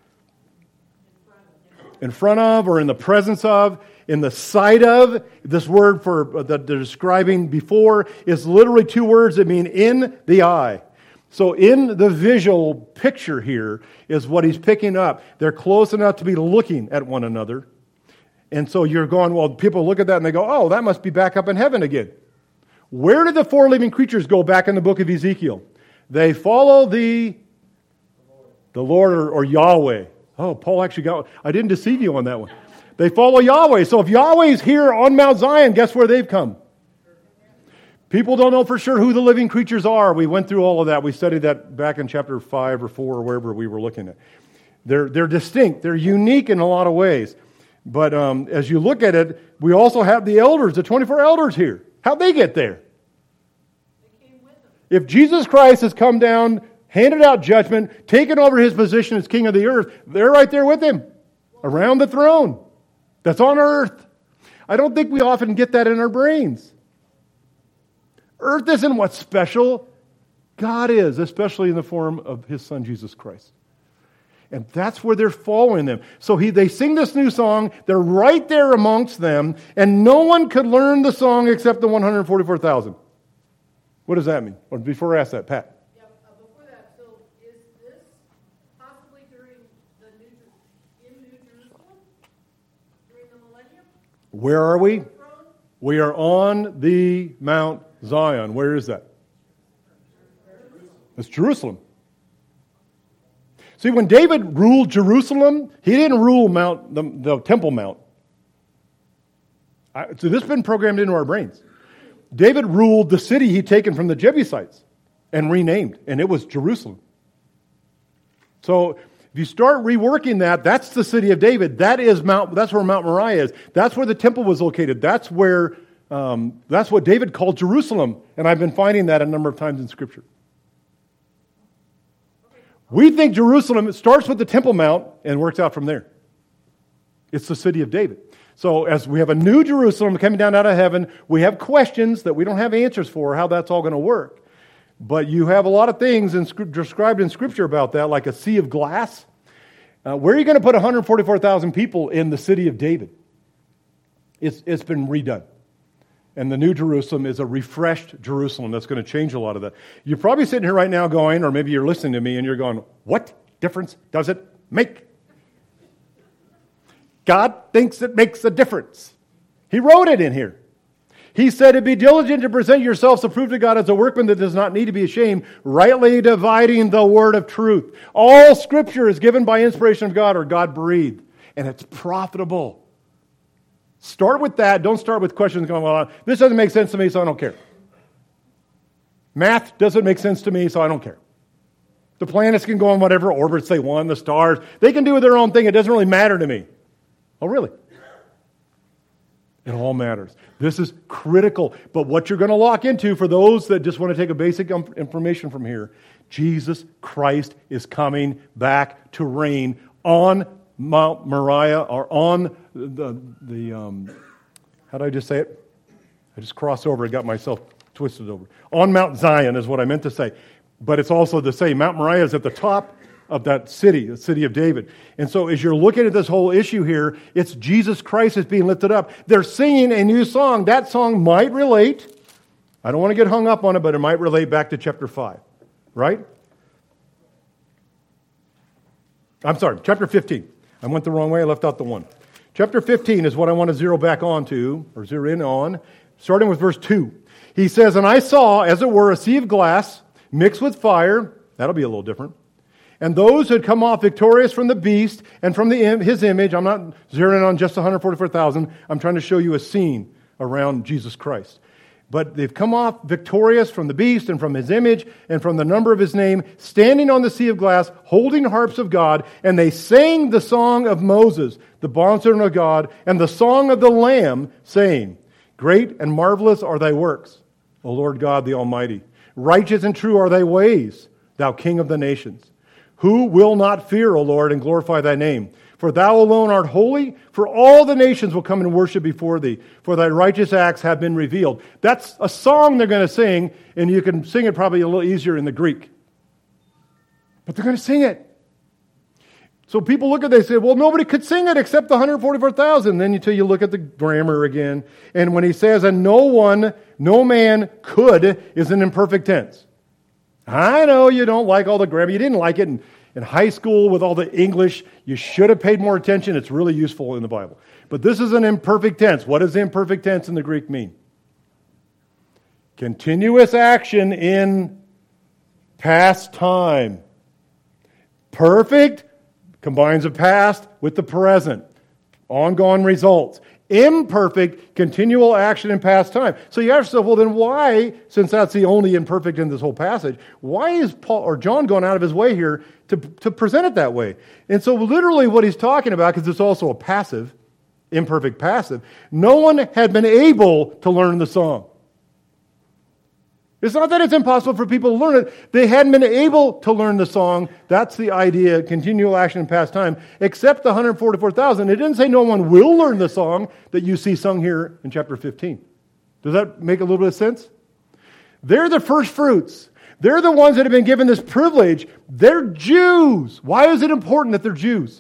In front of, or in the presence of, in the sight of. This word for that they're describing before is literally two words that mean in the eye. So in the visual picture here is what he's picking up. They're close enough to be looking at one another. And so you're going, well, people look at that and they go, oh, that must be back up in heaven again. Where did the four living creatures go back in the book of Ezekiel? They follow the, the Lord or, or Yahweh. Oh, Paul actually got, I didn't deceive you on that one. They follow Yahweh. So if Yahweh's here on Mount Zion, guess where they've come? People don't know for sure who the living creatures are. We went through all of that. We studied that back in chapter five or four or wherever we were looking at. They're, they're distinct. They're unique in a lot of ways. But um, as you look at it, we also have the elders, the twenty-four elders here. How'd they get there? They came with them. If Jesus Christ has come down, handed out judgment, taken over his position as king of the earth, they're right there with him, around the throne that's on earth. I don't think we often get that in our brains. Earth isn't what's special. God is, especially in the form of his son, Jesus Christ. And that's where they're following them. So he, they sing this new song. They're right there amongst them. And no one could learn the song except the one hundred forty-four thousand. What does that mean? Or before I ask that, Pat. Yeah, uh, before that, so is this possibly during the New, in New Jerusalem? During the millennium? Where are we? Throne? We are on the Mount Zion. Where is that? It's Jerusalem. See, when David ruled Jerusalem, he didn't rule Mount the, the Temple Mount. I, so this has been programmed into our brains. David ruled the city he'd taken from the Jebusites and renamed, and it was Jerusalem. So if you start reworking that, that's the city of David. That is Mount. That's where Mount Moriah is. That's where the temple was located. That's where. Um, that's what David called Jerusalem, and I've been finding that a number of times in Scripture. We think Jerusalem, it starts with the Temple Mount and works out from there. It's the city of David. So as we have a new Jerusalem coming down out of heaven, we have questions that we don't have answers for, how that's all going to work. But you have a lot of things in, described in Scripture about that, like a sea of glass. Uh, where are you going to put one hundred forty-four thousand people in the city of David? It's, it's been redone. And the New Jerusalem is a refreshed Jerusalem that's going to change a lot of that. You're probably sitting here right now going, or maybe you're listening to me and you're going, what difference does it make? God thinks it makes a difference. He wrote it in here. He said, be diligent to present yourselves approved to God as a workman that does not need to be ashamed, rightly dividing the word of truth. All Scripture is given by inspiration of God or God breathed, and it's profitable. Start with that. Don't start with questions going, well, this doesn't make sense to me, so I don't care. Math doesn't make sense to me, so I don't care. The planets can go on whatever orbits they want, the stars. They can do their own thing. It doesn't really matter to me. Oh, really? It all matters. This is critical. But what you're going to lock into, for those that just want to take a basic information from here, Jesus Christ is coming back to reign on Mount Moriah, or on the, the um, how did I just say it? I just crossed over and got myself twisted over. On Mount Zion is what I meant to say. But it's also the same. Mount Moriah is at the top of that city, the city of David. And so as you're looking at this whole issue here, it's Jesus Christ is being lifted up. They're singing a new song. That song might relate. I don't want to get hung up on it, but it might relate back to chapter five. Right? I'm sorry, chapter fifteen. I went the wrong way. I left out the one. Chapter fifteen is what I want to zero back on to, or zero in on, starting with verse two. He says, and I saw, as it were, a sea of glass mixed with fire. That'll be a little different. And those who had come off victorious from the beast and from the his image, I'm not zeroing in on just one hundred forty-four thousand. I'm trying to show you a scene around Jesus Christ. But they've come off victorious from the beast and from his image and from the number of his name, standing on the sea of glass, holding harps of God, and they sang the song of Moses, the bondservant of God, and the song of the Lamb, saying, great and marvelous are thy works, O Lord God the Almighty. Righteous and true are thy ways, thou King of the nations. Who will not fear, O Lord, and glorify thy name? For thou alone art holy, for all the nations will come and worship before thee, for thy righteous acts have been revealed. That's a song they're going to sing, and you can sing it probably a little easier in the Greek. But they're going to sing it. So people look at it, they say, well, nobody could sing it except the one hundred forty-four thousand. Then until you look at the grammar again, and when he says, and no one, no man could, is an imperfect tense. I know you don't like all the grammar. You didn't like it in, in high school with all the English. You should have paid more attention. It's really useful in the Bible. But this is an imperfect tense. What does the imperfect tense in the Greek mean? Continuous action in past time. Perfect combines the past with the present. Ongoing results. Imperfect, continual action in past time. So you ask yourself, well then why, since that's the only imperfect in this whole passage, why is Paul or John going out of his way here to, to present it that way? And so literally what he's talking about, because it's also a passive, imperfect passive, no one had been able to learn the song. It's not that it's impossible for people to learn it. They hadn't been able to learn the song. That's the idea, continual action in past time, except the one hundred forty-four thousand. It didn't say no one will learn the song that you see sung here in chapter fifteen. Does that make a little bit of sense? They're the first fruits. They're the ones that have been given this privilege. They're Jews. Why is it important that they're Jews?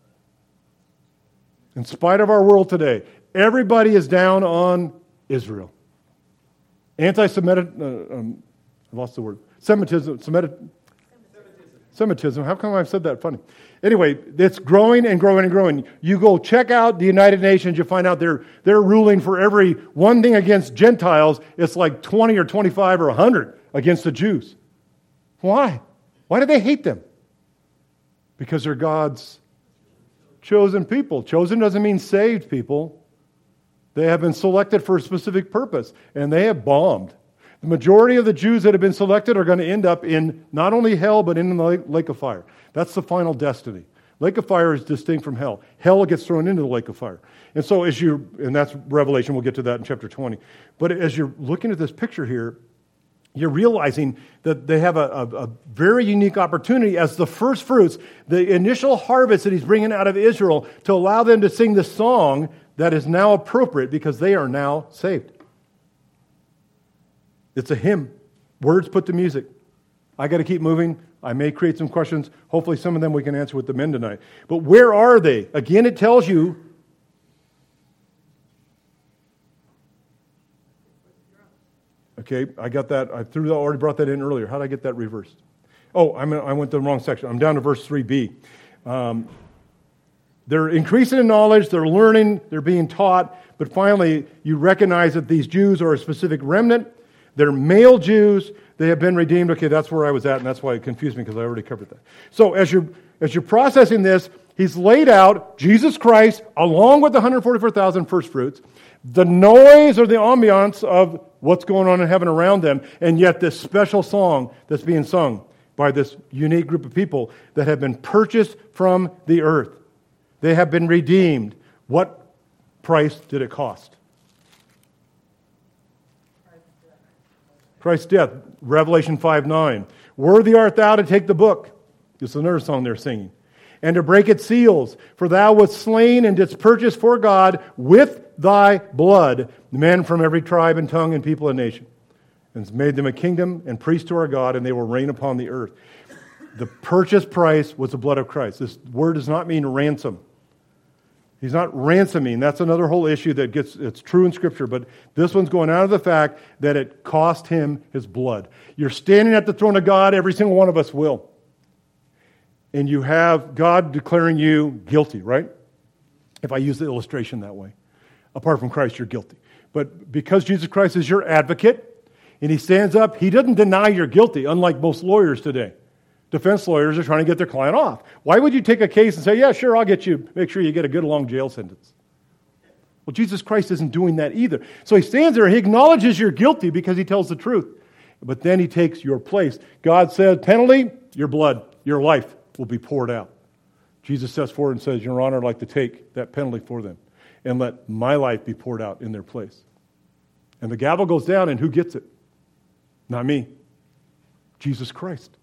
In spite of our world today, everybody is down on Israel. Anti-Semitic, uh, um, I lost the word, Semitism, Semitic, Semitism. Semitism, how come I've said that funny? Anyway, it's growing and growing and growing. You go check out the United Nations, you find out they're, they're ruling for every one thing against Gentiles, it's like twenty or twenty-five or one hundred against the Jews. Why? Why do they hate them? Because they're God's chosen people. Chosen doesn't mean saved people. They have been selected for a specific purpose, and they have bombed. The majority of the Jews that have been selected are going to end up in not only hell, but in the lake of fire. That's the final destiny. Lake of fire is distinct from hell. Hell gets thrown into the lake of fire. And so as you, and that's Revelation, we'll get to that in chapter twenty. But as you're looking at this picture here, you're realizing that they have a, a, a very unique opportunity as the first fruits, the initial harvest that he's bringing out of Israel, to allow them to sing the song that is now appropriate because they are now saved. It's a hymn. Words put to music. I got to keep moving. I may create some questions. Hopefully some of them we can answer with the men tonight. But where are they? Again, it tells you Okay, I got that. I threw that, already brought that in earlier. How did I get that reversed? Oh, I'm, I went to the wrong section. I'm down to verse three b. Um, they're increasing in knowledge. They're learning. They're being taught. But finally, you recognize that these Jews are a specific remnant. They're male Jews. They have been redeemed. Okay, that's where I was at, and that's why it confused me because I already covered that. So as you're, as you're processing this, he's laid out Jesus Christ along with the one hundred forty-four thousand first fruits, the noise or the ambiance of what's going on in heaven around them, and yet this special song that's being sung by this unique group of people that have been purchased from the earth. They have been redeemed. What price did it cost? Christ's death. Revelation five nine. Worthy art thou to take the book. This is another song they're singing. And to break its seals. For thou wast slain and didst purchase for God with thy blood men from every tribe and tongue and people and nation. And has made them a kingdom and priests to our God, and they will reign upon the earth. The purchase price was the blood of Christ. This word does not mean ransom. He's not ransoming. That's another whole issue that gets, it's true in Scripture, but this one's going out of the fact that it cost him his blood. You're standing at the throne of God, every single one of us will. And you have God declaring you guilty, right? If I use the illustration that way. Apart from Christ, you're guilty. But because Jesus Christ is your advocate, and he stands up, he doesn't deny you're guilty, unlike most lawyers today. Defense lawyers are trying to get their client off. Why would you take a case and say, yeah, sure, I'll get you, make sure you get a good long jail sentence? Well, Jesus Christ isn't doing that either. So he stands there, he acknowledges you're guilty because he tells the truth. But then he takes your place. God says, penalty, your blood, your life will be poured out. Jesus steps forward and says, Your Honor, I'd like to take that penalty for them and let my life be poured out in their place. And the gavel goes down, and who gets it? Not me. Jesus Christ.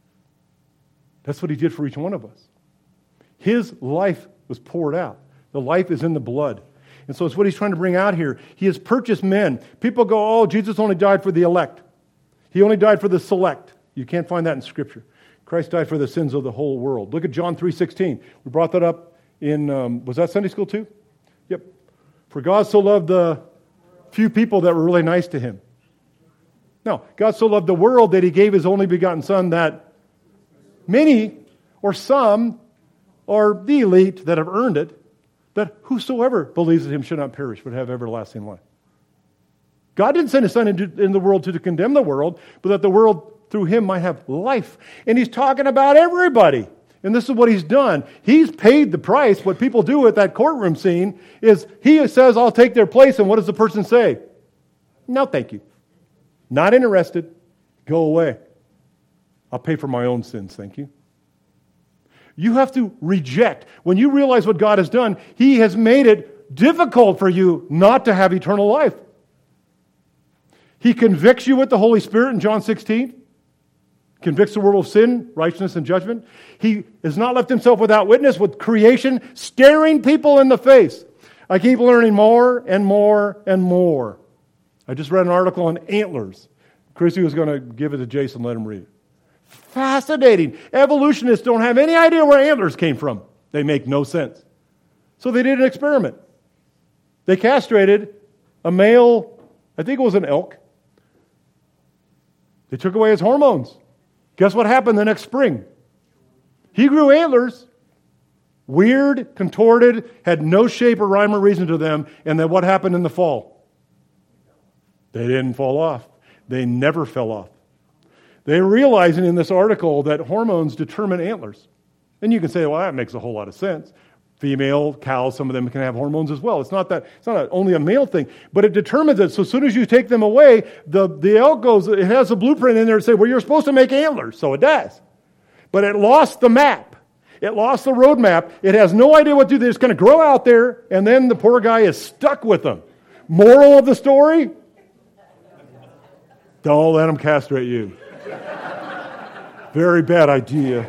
That's what he did for each one of us. His life was poured out. The life is in the blood. And so it's what he's trying to bring out here. He has purchased men. People go, oh, Jesus only died for the elect. He only died for the select. You can't find that in Scripture. Christ died for the sins of the whole world. Look at John three sixteen. We brought that up in, um, was that Sunday school too? Yep. For God so loved the few people that were really nice to him. No, God so loved the world that he gave his only begotten Son, that many or some or the elite that have earned it, that whosoever believes in him should not perish but have everlasting life. God didn't send his Son into in the world to condemn the world, but that the world through him might have life. And he's talking about everybody. And this is what he's done. He's paid the price. What people do at that courtroom scene is he says, I'll take their place. And what does the person say? No, thank you. Not interested. Go away. I'll pay for my own sins, thank you. You have to reject. When you realize what God has done, he has made it difficult for you not to have eternal life. He convicts you with the Holy Spirit in John sixteen. Convicts the world of sin, righteousness, and judgment. He has not left himself without witness, with creation staring people in the face. I keep learning more and more and more. I just read an article on antlers. Chrissy was going to give it to Jason, let him read it. Fascinating. Evolutionists don't have any idea where antlers came from. They make no sense. So they did an experiment. They castrated a male, I think it was an elk. They took away his hormones. Guess what happened the next spring? He grew antlers. Weird, contorted, had no shape or rhyme or reason to them. And then what happened in the fall? They didn't fall off. They never fell off. They're realizing in this article that hormones determine antlers. And you can say, well, that makes a whole lot of sense. Female cows, some of them can have hormones as well. It's not that it's not only a male thing, but it determines it. So as soon as you take them away, the, the elk goes, it has a blueprint in there to say, well, you're supposed to make antlers. So it does. But it lost the map. It lost the road map. It has no idea what to do. They're just going to grow out there, and then the poor guy is stuck with them. Moral of the story? Don't let them castrate you. Very bad idea.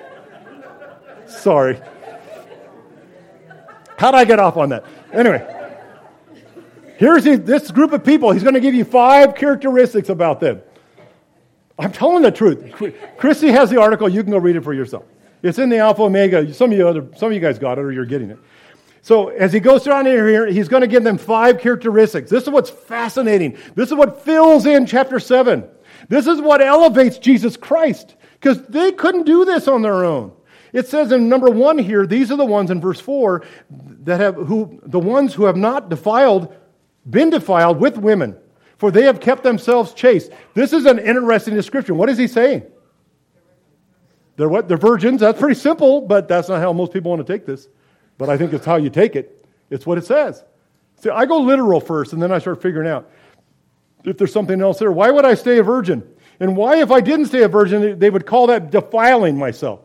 Sorry. How did I get off on that? Anyway, here's the, this group of people. He's going to give you five characteristics about them. I'm telling the truth. Chrissy has the article. You can go read it for yourself. It's in the Alpha Omega. Some of you other, some of you guys got it, or you're getting it. So as he goes down here, he's going to give them five characteristics. This is what's fascinating. This is what fills in chapter seven. This is what elevates Jesus Christ, because they couldn't do this on their own. It says in number one here, these are the ones in verse four that have who the ones who have not defiled, been defiled with women, for they have kept themselves chaste. This is an interesting description. What is he saying? They're what? They're virgins. That's pretty simple, but that's not how most people want to take this. But I think it's how you take it. It's what it says. See, I go literal first, and then I start figuring out if there's something else there. Why would I stay a virgin? And why, if I didn't stay a virgin, they would call that defiling myself?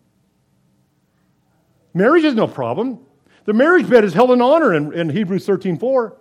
Marriage is no problem. The marriage bed is held in honor in, in Hebrews thirteen four.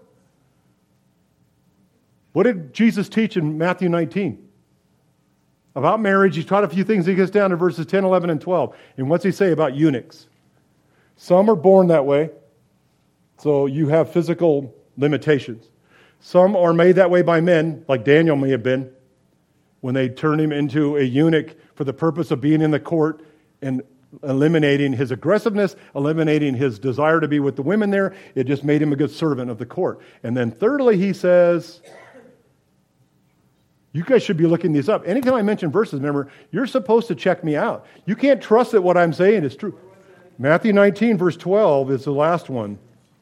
What did Jesus teach in Matthew nineteen? About marriage, he taught a few things. He gets down to verses ten, eleven, and twelve. And what's he say about eunuchs? Some are born that way, so you have physical limitations. Some are made that way by men, like Daniel may have been, when they turned him into a eunuch for the purpose of being in the court and eliminating his aggressiveness, eliminating his desire to be with the women there. It just made him a good servant of the court. And then thirdly, he says, you guys should be looking these up. Anytime I mention verses, remember, you're supposed to check me out. You can't trust that what I'm saying is true. Matthew nineteen, verse twelve is the last one.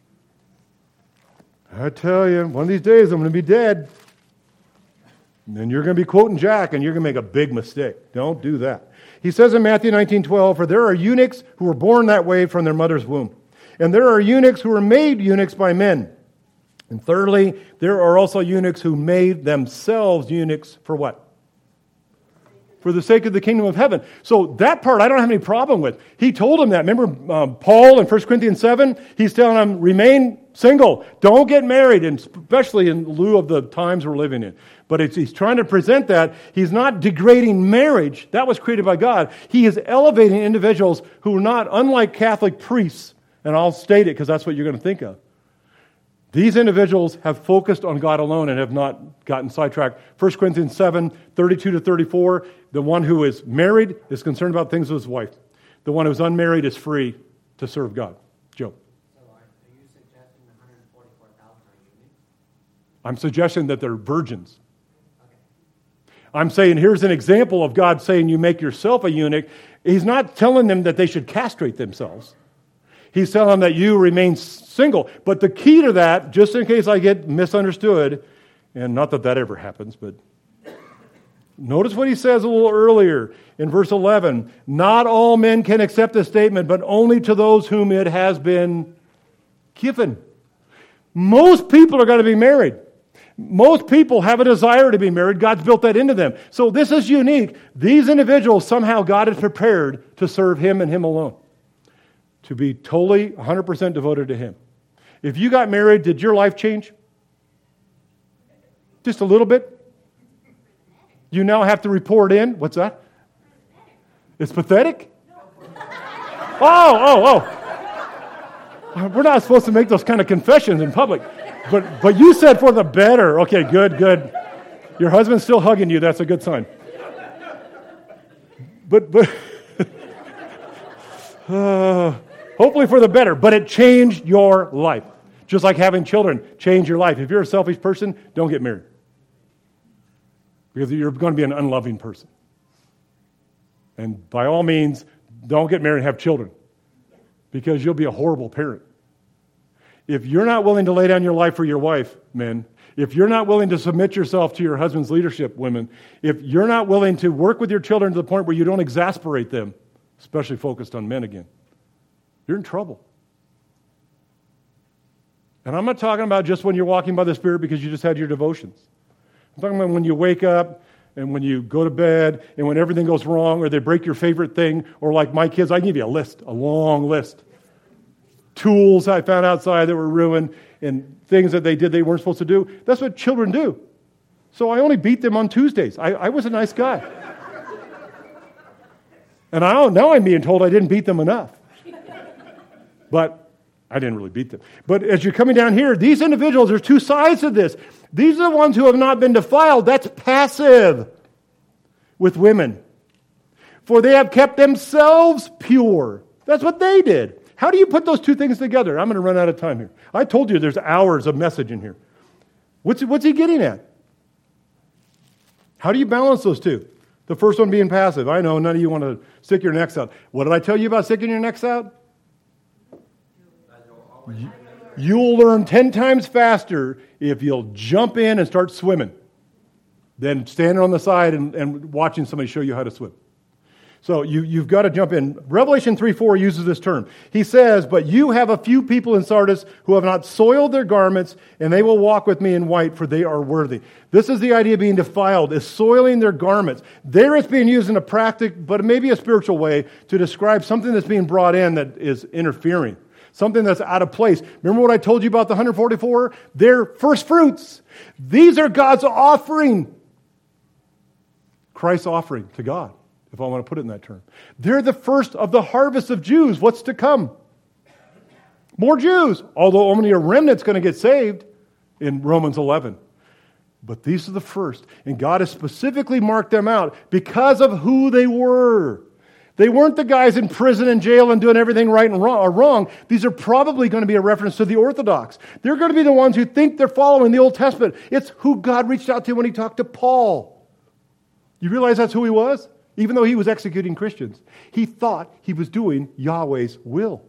I tell you, one of these days I'm going to be dead. And then you're going to be quoting Jack, and you're going to make a big mistake. Don't do that. He says in Matthew nineteen twelve, for there are eunuchs who were born that way from their mother's womb. And there are eunuchs who were made eunuchs by men. And thirdly, there are also eunuchs who made themselves eunuchs for what? For the sake of the kingdom of heaven. So that part I don't have any problem with. He told them that. Remember um, Paul in First Corinthians seven? He's telling them, remain single. Don't get married, and especially in lieu of the times we're living in. But it's, he's trying to present that. He's not degrading marriage. That was created by God. He is elevating individuals who are not unlike Catholic priests. And I'll state it because that's what you're going to think of. These individuals have focused on God alone and have not gotten sidetracked. First Corinthians seven, thirty-two to thirty-four, the one who is married is concerned about things with his wife. The one who's unmarried is free to serve God. Joe. So are you suggesting the one hundred forty-four thousand are eunuchs? I'm suggesting that they're virgins. Okay. I'm saying here's an example of God saying you make yourself a eunuch. He's not telling them that they should castrate themselves. He's telling them that you remain single. But the key to that, just in case I get misunderstood, and not that that ever happens, but notice what he says a little earlier in verse eleven. Not all men can accept this statement, but only to those whom it has been given. Most people are going to be married. Most people have a desire to be married. God's built that into them. So this is unique. These individuals, somehow God is prepared to serve Him and Him alone. To be totally one hundred percent devoted to Him. If you got married, did your life change? Just a little bit? You now have to report in. What's that? It's pathetic? Oh, oh, oh. We're not supposed to make those kind of confessions in public. But but you said for the better. Okay, good, good. Your husband's still hugging you. That's a good sign. But, but uh, hopefully for the better. But it changed your life. Just like having children change your life. If you're a selfish person, don't get married. Because you're going to be an unloving person. And by all means, don't get married and have children. Because you'll be a horrible parent. If you're not willing to lay down your life for your wife, men, if you're not willing to submit yourself to your husband's leadership, women, if you're not willing to work with your children to the point where you don't exasperate them, especially focused on men again, you're in trouble. And I'm not talking about just when you're walking by the Spirit because you just had your devotions. I'm talking about when you wake up and when you go to bed and when everything goes wrong or they break your favorite thing, or like my kids, I can give you a list, a long list. Tools I found outside that were ruined and things that they did they weren't supposed to do. That's what children do. So I only beat them on Tuesdays. I, I was a nice guy. And I don't, now I'm being told I didn't beat them enough. But I didn't really beat them. But as you're coming down here, these individuals, there's two sides to this. These are the ones who have not been defiled. That's passive with women. For they have kept themselves pure. That's what they did. How do you put those two things together? I'm going to run out of time here. I told you there's hours of message in here. What's, what's he getting at? How do you balance those two? The first one being passive. I know none of you want to stick your necks out. What did I tell you about sticking your necks out? You'll learn ten times faster if you'll jump in and start swimming than standing on the side and, and watching somebody show you how to swim. So you, you've got to jump in. Revelation three four uses this term. He says, but you have a few people in Sardis who have not soiled their garments, and they will walk with me in white, for they are worthy. This is the idea of being defiled, is soiling their garments. There it's being used in a practical, but maybe a spiritual way to describe something that's being brought in that is interfering. Something that's out of place. Remember what I told you about the one hundred forty-four? They're first fruits. These are God's offering. Christ's offering to God, if I want to put it in that term. They're the first of the harvest of Jews. What's to come? More Jews. Although only a remnant's going to get saved in Romans eleven. But these are the first. And God has specifically marked them out because of who they were. They weren't the guys in prison and jail and doing everything right and wrong, or wrong. These are probably going to be a reference to the Orthodox. They're going to be the ones who think they're following the Old Testament. It's who God reached out to when he talked to Paul. You realize that's who he was? Even though he was executing Christians. He thought he was doing Yahweh's will.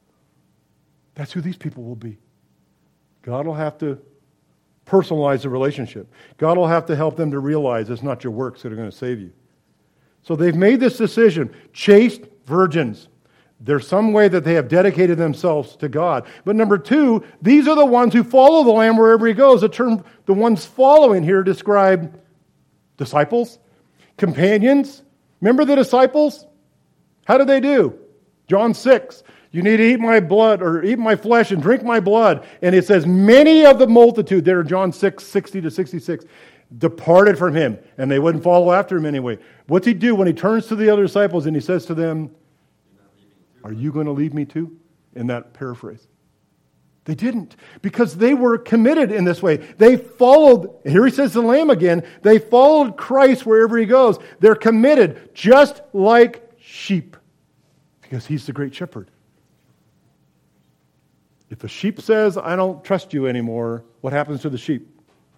That's who these people will be. God will have to personalize the relationship. God will have to help them to realize it's not your works that are going to save you. So they've made this decision, chaste virgins. There's some way that they have dedicated themselves to God. But number two, these are the ones who follow the Lamb wherever he goes. The term, the ones following here describe disciples, companions. Remember the disciples? How did they do? John six, you need to eat my blood or eat my flesh and drink my blood. And it says many of the multitude, there in John six, sixty to sixty-six, departed from him, and they wouldn't follow after him anyway. What's he do when he turns to the other disciples and he says to them, are you going to leave me too? In that paraphrase. They didn't, because they were committed in this way. They followed, here he says the Lamb again, they followed Christ wherever he goes. They're committed, just like sheep, because he's the great shepherd. If a sheep says, I don't trust you anymore, what happens to the sheep?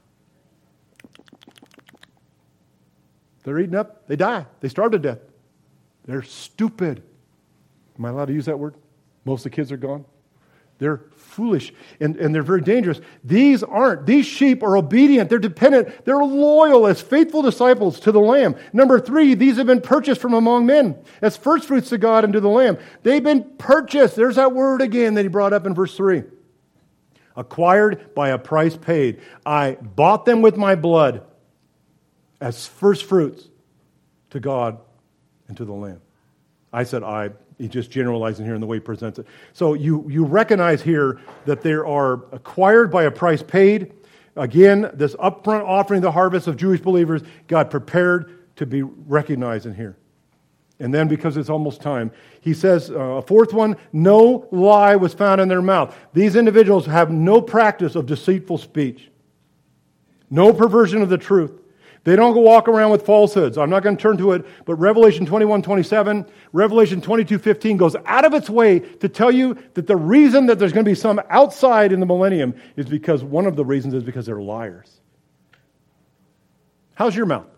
They're eaten up. They die. They starve to death. They're stupid. Am I allowed to use that word? Most of the kids are gone. They're foolish, and, and they're very dangerous. These aren't. These sheep are obedient. They're dependent. They're loyal as faithful disciples to the Lamb. Number three, these have been purchased from among men as first fruits to God and to the Lamb. They've been purchased. There's that word again that he brought up in verse three. Acquired by a price paid. I bought them with my blood as first fruits to God and to the Lamb. I said I. He's just generalizing here in the way he presents it. So you, you recognize here that they are acquired by a price paid. Again, this upfront offering the harvest of Jewish believers, God prepared to be recognized in here. And then, because it's almost time, he says, uh, a fourth one, no lie was found in their mouth. These individuals have no practice of deceitful speech. No perversion of the truth. They don't go walk around with falsehoods. I'm not going to turn to it, but Revelation twenty-one twenty-seven, Revelation twenty-two fifteen goes out of its way to tell you that the reason that there's going to be some outside in the millennium is because one of the reasons is because they're liars. How's your mouth?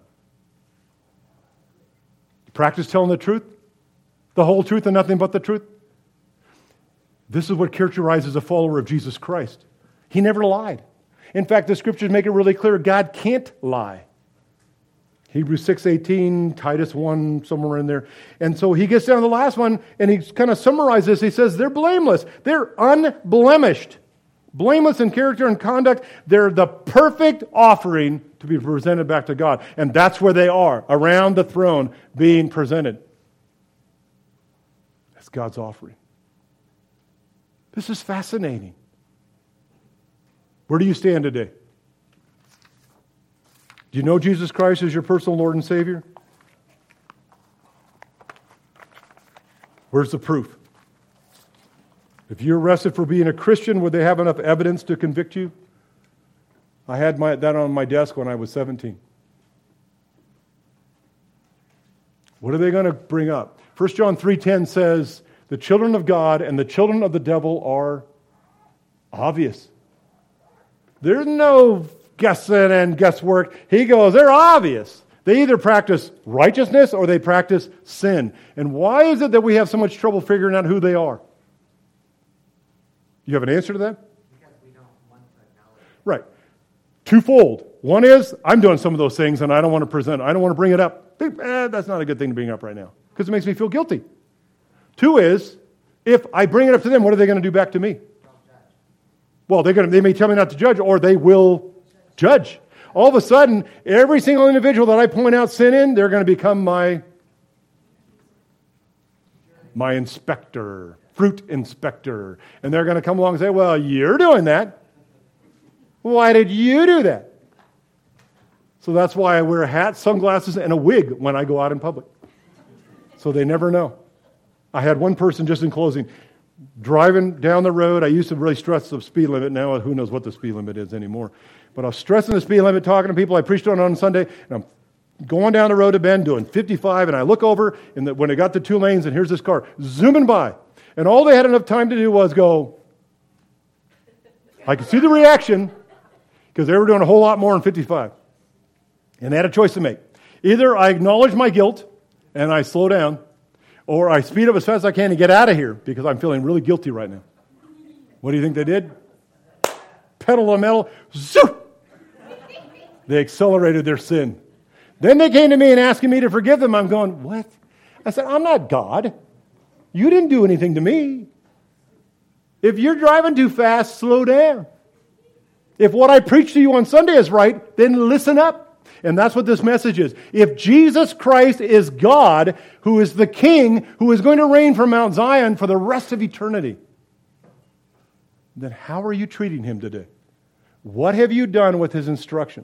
You practice telling the truth? The whole truth and nothing but the truth? This is what characterizes a follower of Jesus Christ. He never lied. In fact, the scriptures make it really clear God can't lie. Hebrews six eighteen, Titus one, somewhere in there. And so he gets down to the last one, and he kind of summarizes. He says, they're blameless. They're unblemished. Blameless in character and conduct. They're the perfect offering to be presented back to God. And that's where they are, around the throne, being presented. That's God's offering. This is fascinating. Where do you stand today? Do you know Jesus Christ as your personal Lord and Savior? Where's the proof? If you're arrested for being a Christian, would they have enough evidence to convict you? I had my, that on my desk when I was seventeen. What are they going to bring up? First John three ten says the children of God and the children of the devil are obvious. There's no guessing and guesswork. He goes, they're obvious. They either practice righteousness or they practice sin. And why is it that we have so much trouble figuring out who they are? You have an answer to that? Because we don't want to acknowledge it. Right. Twofold. One is, I'm doing some of those things and I don't want to present, I don't want to bring it up. Eh, that's not a good thing to bring up right now because it makes me feel guilty. Two is, if I bring it up to them, what are they going to do back to me? Well, they're going to, they may tell me not to judge, or they will judge. All of a sudden, every single individual that I point out sin in, they're going to become my, my inspector, fruit inspector. And they're going to come along and say, well, you're doing that. Why did you do that? So that's why I wear a hat, sunglasses, and a wig when I go out in public. So they never know. I had one person, just in closing, driving down the road. I used to really stress the speed limit. Now who knows what the speed limit is anymore. But I was stressing the speed limit, talking to people. I preached on it on Sunday, and I'm going down the road to Bend doing fifty-five, and I look over, and the, when I got to two lanes, and here's this car zooming by. And all they had enough time to do was go, I could see the reaction, because they were doing a whole lot more in fifty-five. And they had a choice to make. Either I acknowledge my guilt, and I slow down, or I speed up as fast as I can to get out of here because I'm feeling really guilty right now. What do you think they did? Pedal to the metal. Zoom! They accelerated their sin. Then they came to me and asking me to forgive them. I'm going, what? I said, I'm not God. You didn't do anything to me. If you're driving too fast, slow down. If what I preach to you on Sunday is right, then listen up. And that's what this message is. If Jesus Christ is God, who is the King, who is going to reign from Mount Zion for the rest of eternity, then how are you treating him today? What have you done with his instructions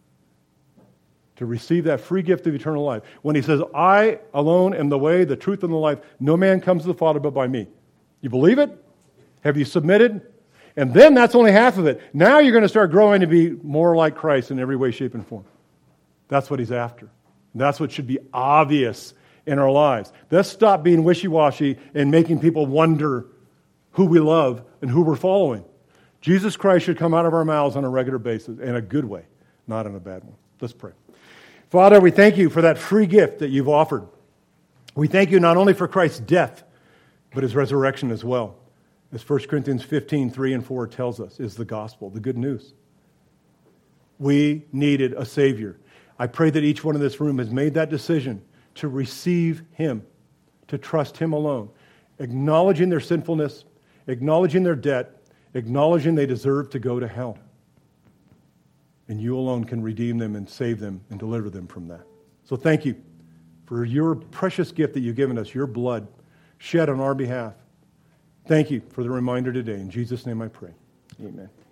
to receive that free gift of eternal life? When he says, I alone am the way, the truth, and the life, no man comes to the Father but by me. You believe it? Have you submitted? And then that's only half of it. Now you're going to start growing to be more like Christ in every way, shape, and form. That's what he's after. That's what should be obvious in our lives. Let's stop being wishy-washy and making people wonder who we love and who we're following. Jesus Christ should come out of our mouths on a regular basis in a good way, not in a bad one. Let's pray. Father, we thank you for that free gift that you've offered. We thank you not only for Christ's death, but his resurrection as well. As First Corinthians fifteen, three and four tells us, is the gospel, the good news. We needed a Savior. I pray that each one in this room has made that decision to receive him, to trust him alone, acknowledging their sinfulness, acknowledging their debt, acknowledging they deserve to go to hell. And you alone can redeem them and save them and deliver them from that. So thank you for your precious gift that you've given us, your blood shed on our behalf. Thank you for the reminder today. In Jesus' name I pray. Amen.